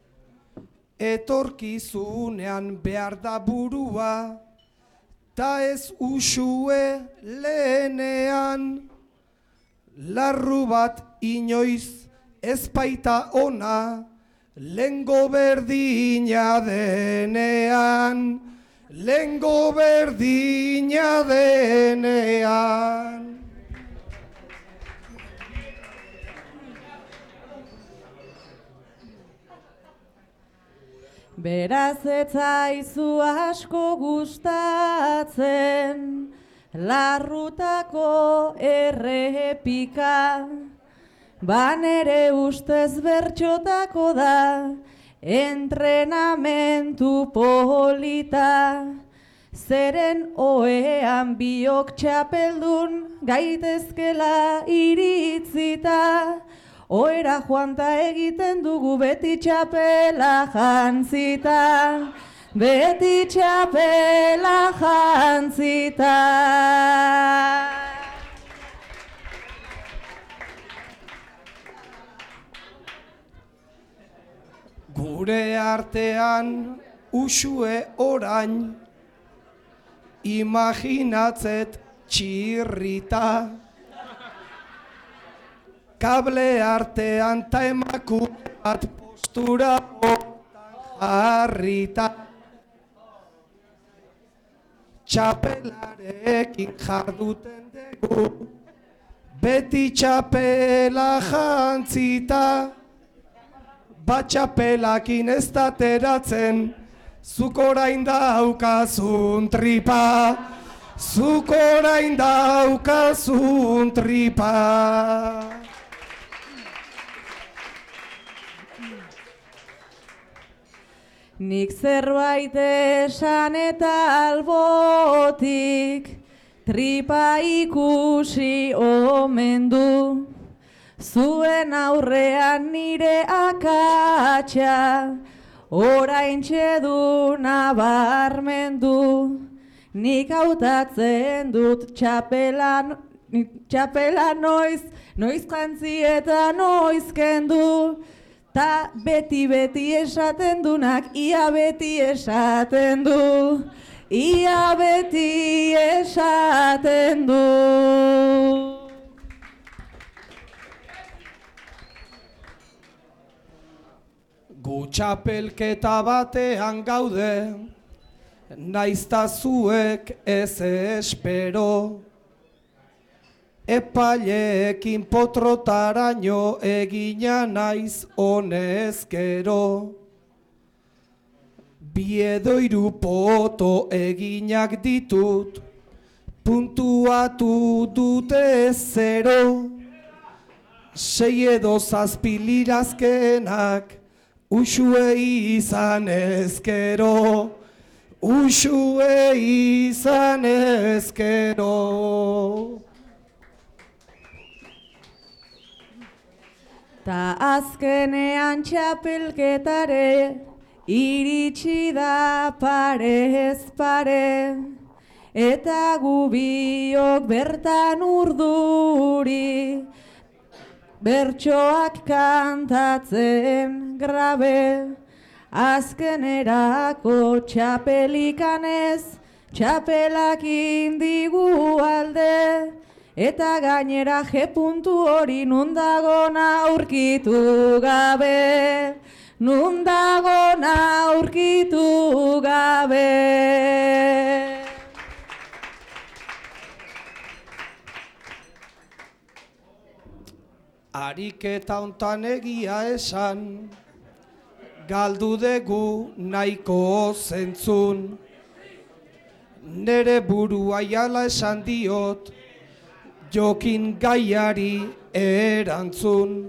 etorkizunean behar da burua, ta ez usue lehenean, larru bat inoiz ez baita ona, lengo berdina denean, lengo berdina denean. Beraz ez zaizu asko gustatzen, larrutako errepika, banere ustez bertxotako da, entrenamentu polita, zeren oean biok txapeldun gaitezkela iritzita, oera joanta egiten dugu beti txapela jantzita, beti txapela jantzita. Gure artean usue orain, imaginatzet txirrita, kable artean ta emakume bat postura jarrita, txapelarekin jarduten dugu, beti txapela jantzita, bat txapelakin ez da teratzen, zuk orain daukazun tripa, zuk orain daukazun tripa. Nik zerbait esan eta albotik, tripa ikusi omen du, zuen aurrean nire akatsa, oraintxe du nabarmendu, nik hautatzen dut txapela noiz jantzi eta noiz kendu, ta beti esaten dunak, ia beti esaten du, ia beti esaten du. Gu txapelketa batean gaude, naizta zuek ez espero, epaileekin potrotaraino egina naiz honezkero. Bi edo hiru poto eginak ditut, puntuatu dute zero, 6 edo 7 lirazkenak, usue izan ezkero, usue izan ezkero. Ta azkenean txapelketare, iritsi da parez pare, eta gu biok bertan urduri, bertsoak kantatzen grabe, azkenerako txapelikanez, txapelak indigu alde, eta gainera G puntu hori nundagona aurkitu gabe, nundagona aurkitu gabe. Ariketa hontan egia esan, galdu dugu nahiko zentzun. Nere burua jala esan diot, jokin gaiari erantzun.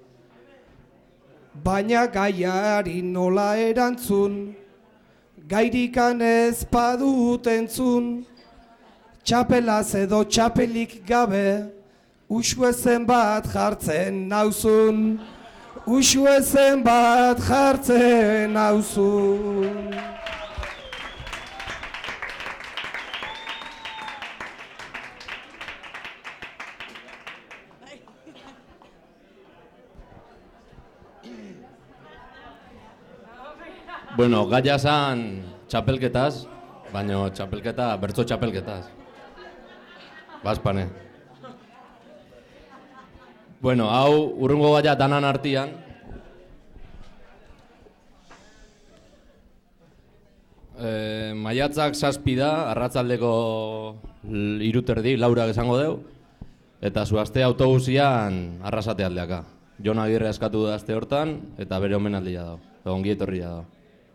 Baina gaiari nola erantzun, gairikan ez badut entzun. Txapelaz edo txapelik gabe, usue zenbat jartzen nauzun, usue zenbat jartzen nauzun. Bueno, gaia zan txapelketaz, baina txapelketa, bertso txapelketaz. Bazpane. Bueno, hau urrungo gaia danan artian. Maiatzak 7 da, arratzaldeko 3:30, laurak esango deu. Eta zuazte autobusian arrasate aldeaka. Jon Agirre askatu da aste hortan, eta bere omenaldia da. Ongi etorria da.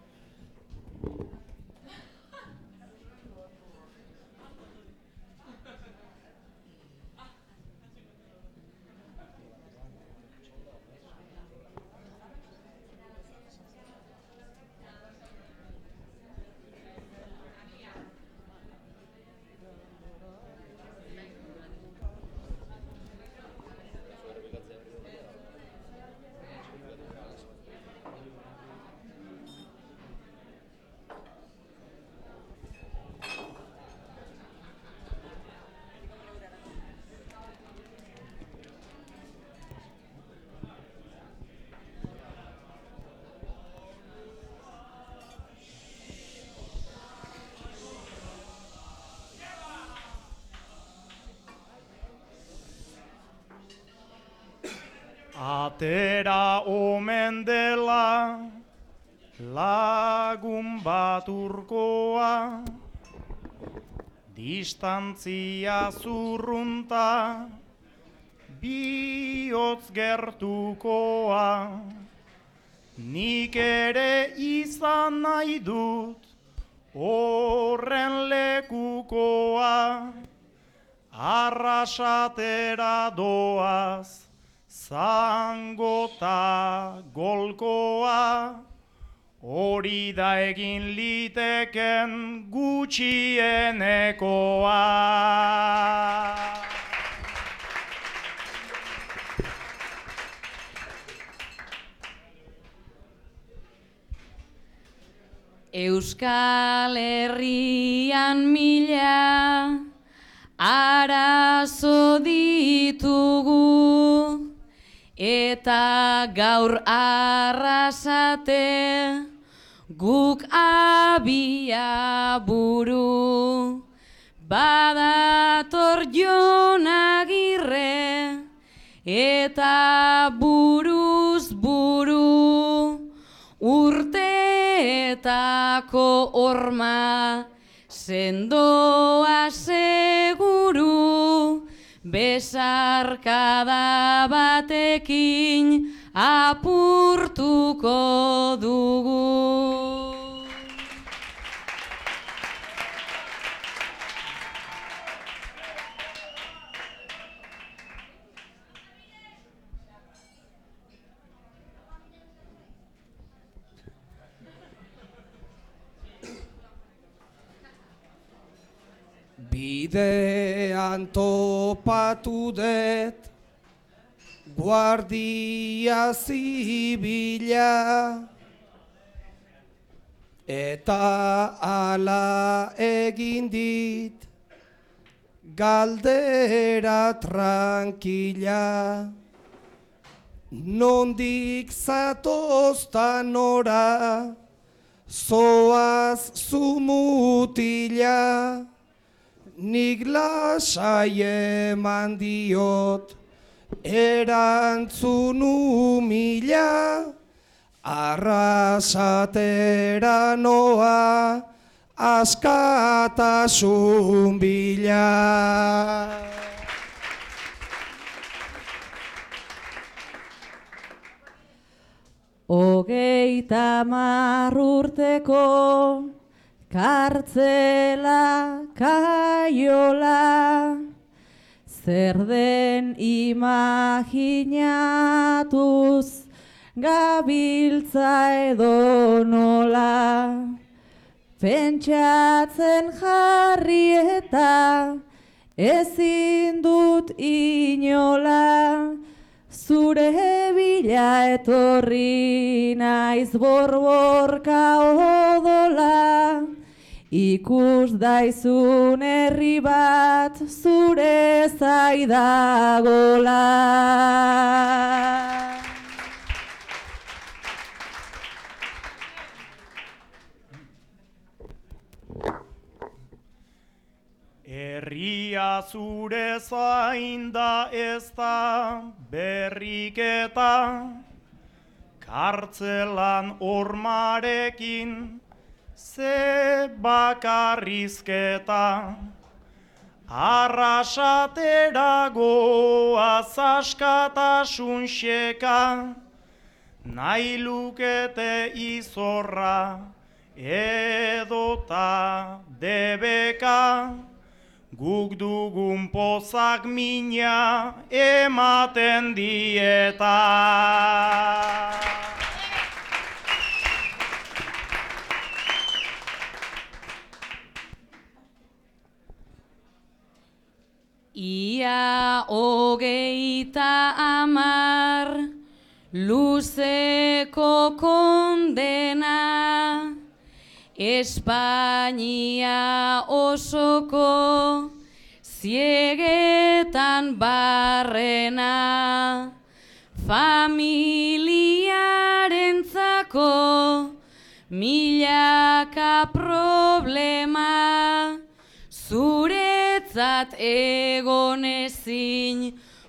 Atera omen dela lagun bat urkoa, distantzia zurrunta, bihotz gertukoa. Nik ere izan nahi dut horren lekukoa, arrasatera doaz, zangota golkoa, hori da egin liteken gutxienekoa. Euskal Herrian mila arazo ditugu, eta gaur arrasate guk abia buru. Badator Jon Agirre eta buruz buru, urteetako horma sendoa seguru, besarkada batekin apurtuko dugu. Bidean topatu dut guardia zibila, eta ala egin dit galdera tranquila. Nondik zatoztan nora, zoaz zumutila, nik lasai eman diot, erantzun umila, arrasatera noa, askatasun bila. Hogeita urteko kartzela kaiola, zer den imaginatuz gabiltza edo nola, pentsatzen jarri eta ezin dut inola, zure bila etorri naiz borborka odola, ikus daizun herri bat zure zaidagola. Herria zure zain da ez da berriketa, kartzelan ormarekin ze bakarrizketa. Arrasatera goaz askatasun xeka, nahi lukete izorra edota debeka, guk dugun pozak mina ematen dieta. Ia 30 luzeko kondena, Espainia osoko ziegetan barrena, familiarentzako milaka problema, zuretzat egon ezin,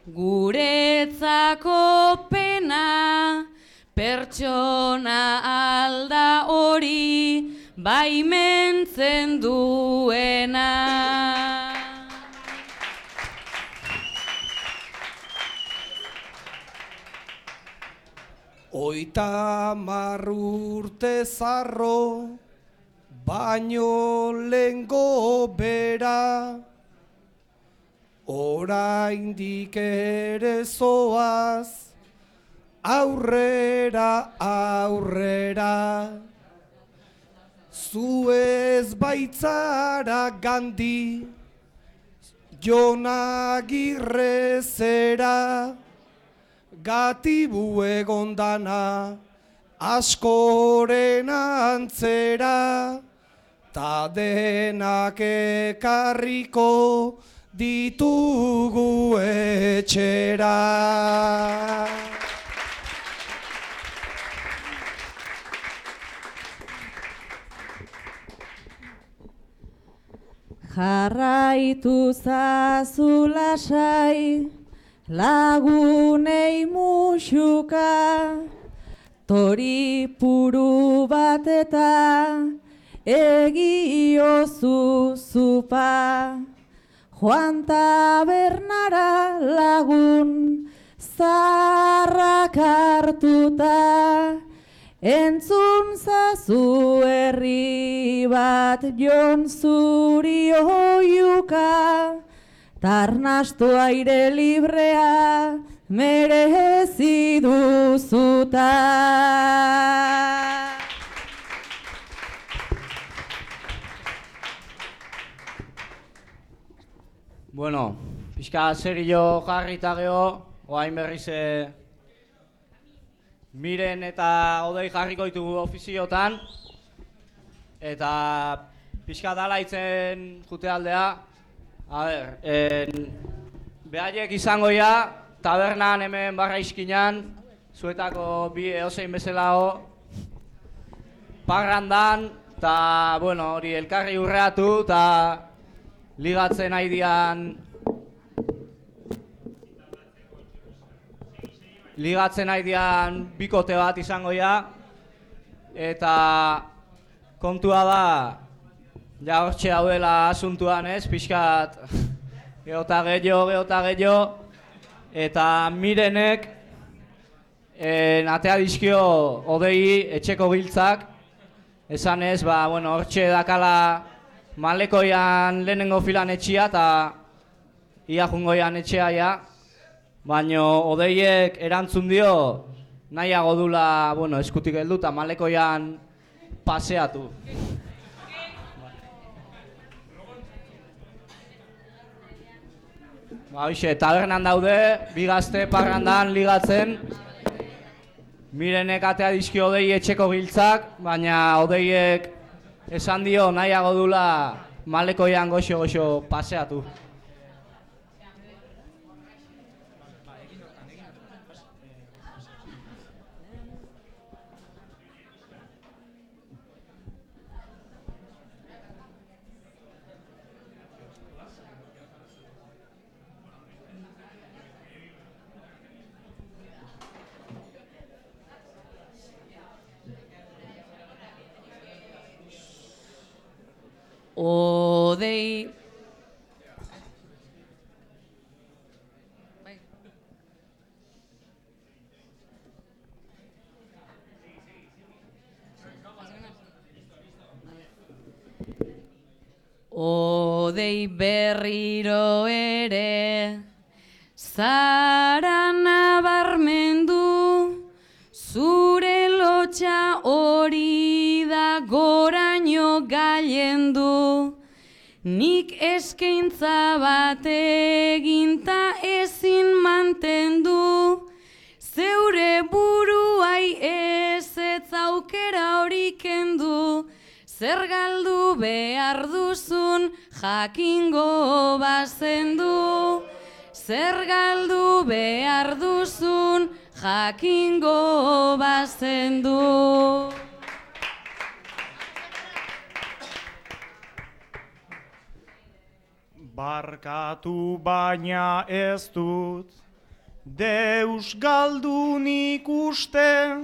guretzako pena, pertsona alda hori baimentzen duena. Hogeita urte zarro, baino lehengo bera, oraindik ere zoaz, aurrera, aurrera. Zu ez baitzara Gandhi, Jon Agirre zera, gatibu egondana, askoren antzera, ta denak ekarriko ditugu etxera. Jarraitu zazu lasai, lagunei musuka, tori puru bat eta egiozu zupa. Joan tabernara lagun zarrak hartuta, entzun zazu herri bat Jon zuri oiuka, tarnastu aire librea merezi duzuta. Bueno, pixka serio jarrita geho, oain berriz Miren eta Odei jarriko ditugu ofiziotan, eta pixka dala itzen jute aldea. A ber, behaiek izango ja, tabernan hemen barra izkinan, zuetako bi eosein bezalao, parrandan, eta, bueno, hori elkarri urreatu, eta ligatzen haidian bikote bat izango ja, eta kontua da, ja hortxe daudela asuntuan ez, pixkat geota gehiago, eta Mirenek atea dizkio Odei etxeko giltzak, esan ez, hortxe dakala Malekoian lehenengo filan etxia eta ia jungoian etxea ja, baina Odeiek erantzun dio nahiago dula eskutik heldu eta Malekoian paseatu. Hoxe, tabernan daude, bi gazte parrandan ligatzen, Mirenek atea dizkio Odei etxeko giltzak, baina Odeiek esan dio nahiago dula Malekoian goxo paseatu. Odei Odei berriro ere zara nabarmendu, zure lotxa hori da goraino gailendu. Nik eskaintza bat eginta ezin mantendu, zeure buruai ez aukera hori kendu. Zer galdu behar duzun jakingo bazendu, zer galdu behar duzun jakingo bazendu. Barkatu baina ez dut deus galdunik uste,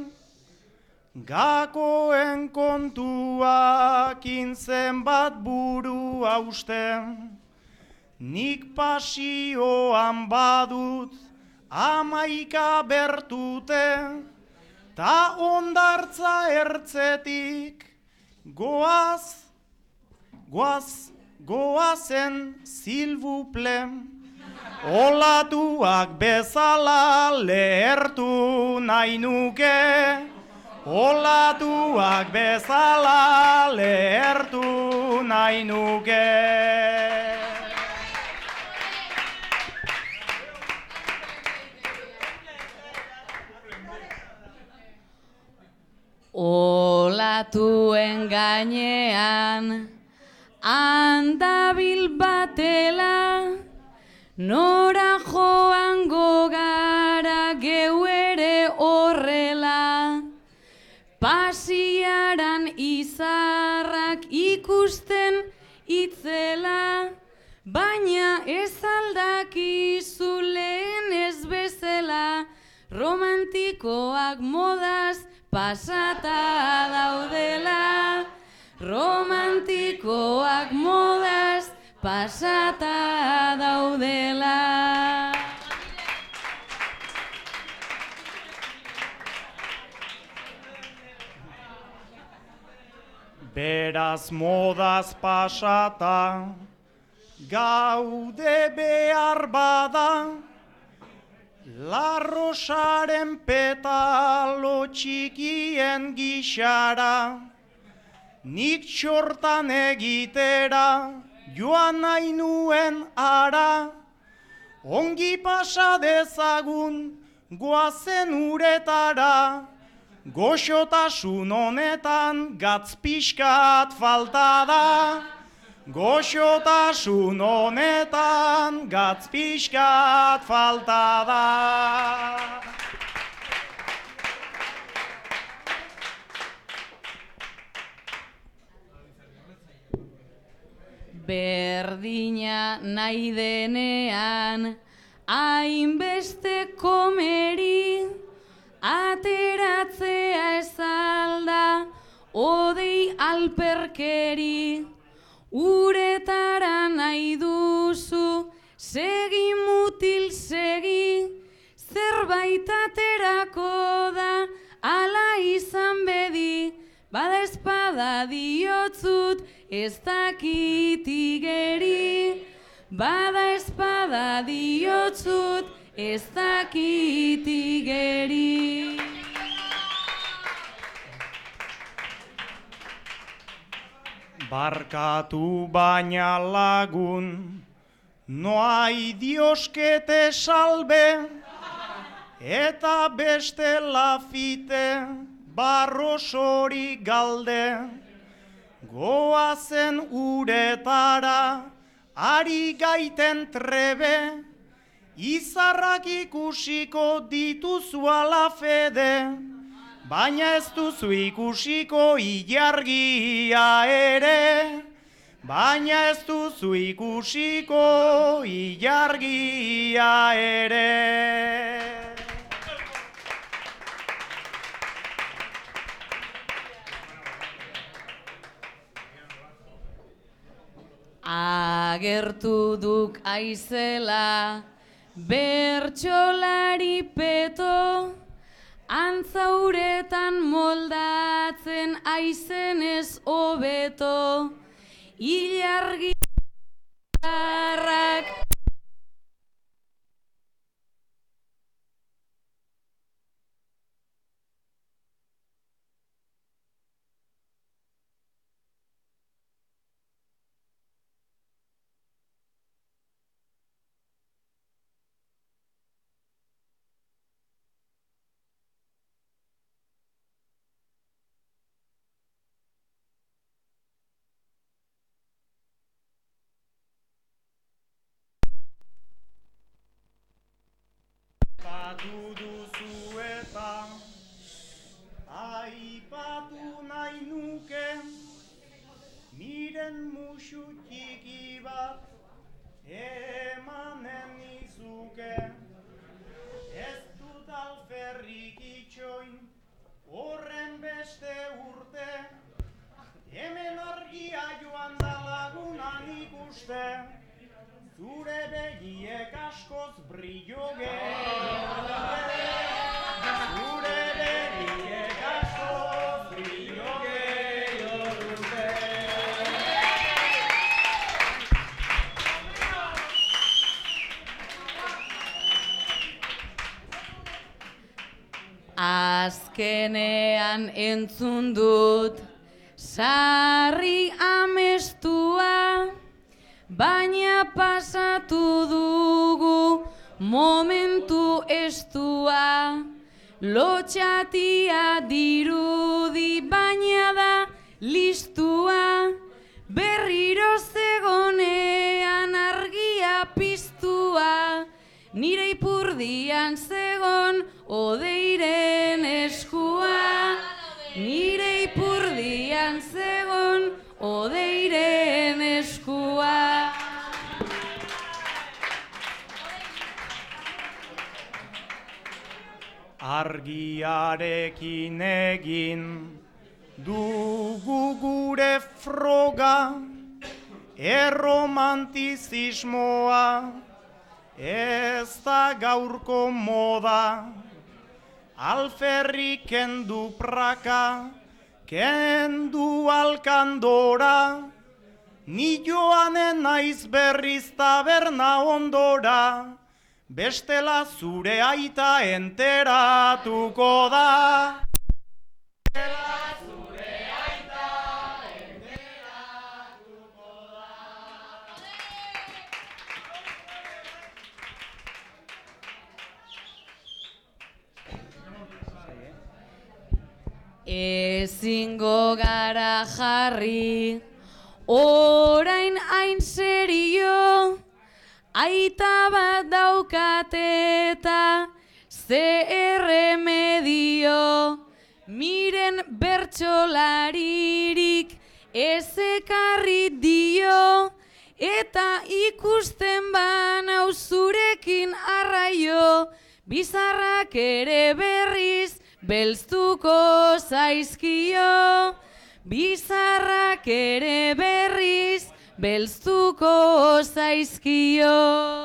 gakoen kontuak zenbat buru hausten. Nik pasioan badut 11 bertute, ta ondartza ertzetik goazen silbuple. Olatuak bezala lehertu nahi nuke, olatuak bezala lehertu nahi nuke. Olatuen gainean handabil batela, nora joango gara geu ere horrela. Pasiaran izarrak ikusten itzela, baina ez aldakizu lehen ez bezala. Romantikoak modaz pasata daudela, romantikoak modaz pasata daudela. Beraz modaz pasata, gaude behar bada, larrosaren petalo txikien gixara, nik txortan egitera joan nahi nuen ara, ongi pasa dezagun goazen uretara, goxotasun honetan gatz pixkat falta da, goxotasun honetan gatz pixkat falta da. berdina nahi denean, hainbeste komeri, ateratzea ez alda, odei alperkeri, uretara nahi duzu, segi mutil segi, zerbait aterako da, ala izan bedi, bada espada diotzut, ez dakit igeri. Bada espada diotzut, ez dakit igeri. Barkatu baina lagun, no hay Dios que te salve, eta beste lafite, barrosori galde, goazen uretara, ari gaiten trebe, izarrak ikusiko dituzu ala fede, baina ez duzu ikusiko ilargia ere, baina ez duzu ikusiko ilargia ere. Agertu duk aizela, bertsolari peto, antzauretan moldatzen aizenez hobeto, ilargiarrak Aipatu duzu eta aipatu nahi nuke, miren musu txiki bat emanen nizuke. Ez dut alferrik itxoin horren beste urte, hemen argia joan da lagunan ikuste. Zure begiek askoz brillo gehiago dute, zure begiek askoz brillo gehiago dute. azkenean entzun dut, sarri amestua, baina pasatu dugu momentu estua, lotxatia dirudi baina da listua, berriro zegonean argia piztua, nire ipurdian zegon odeiren eskua, nire ipurdian zegon odeiren eskua. Argiarekin egin dugu gure froga, erromantizismoa ez da gaurko moda, alferrik kendu praka, kendu alkandora, ni joanen naiz berriz taberna ondora, bestela zure aita enteratuko da. Bestela zure aita enteratuko da. Ezingo gara jarri, orain hain serio, aita bat daukate eta ze erremedio, miren bertsolaririk ez ekarri dio, eta ikusten banau zurekin arraio, bizarrak ere berriz belztuko zaizkio. Bizarrak ere berriz belztuko zaizkio.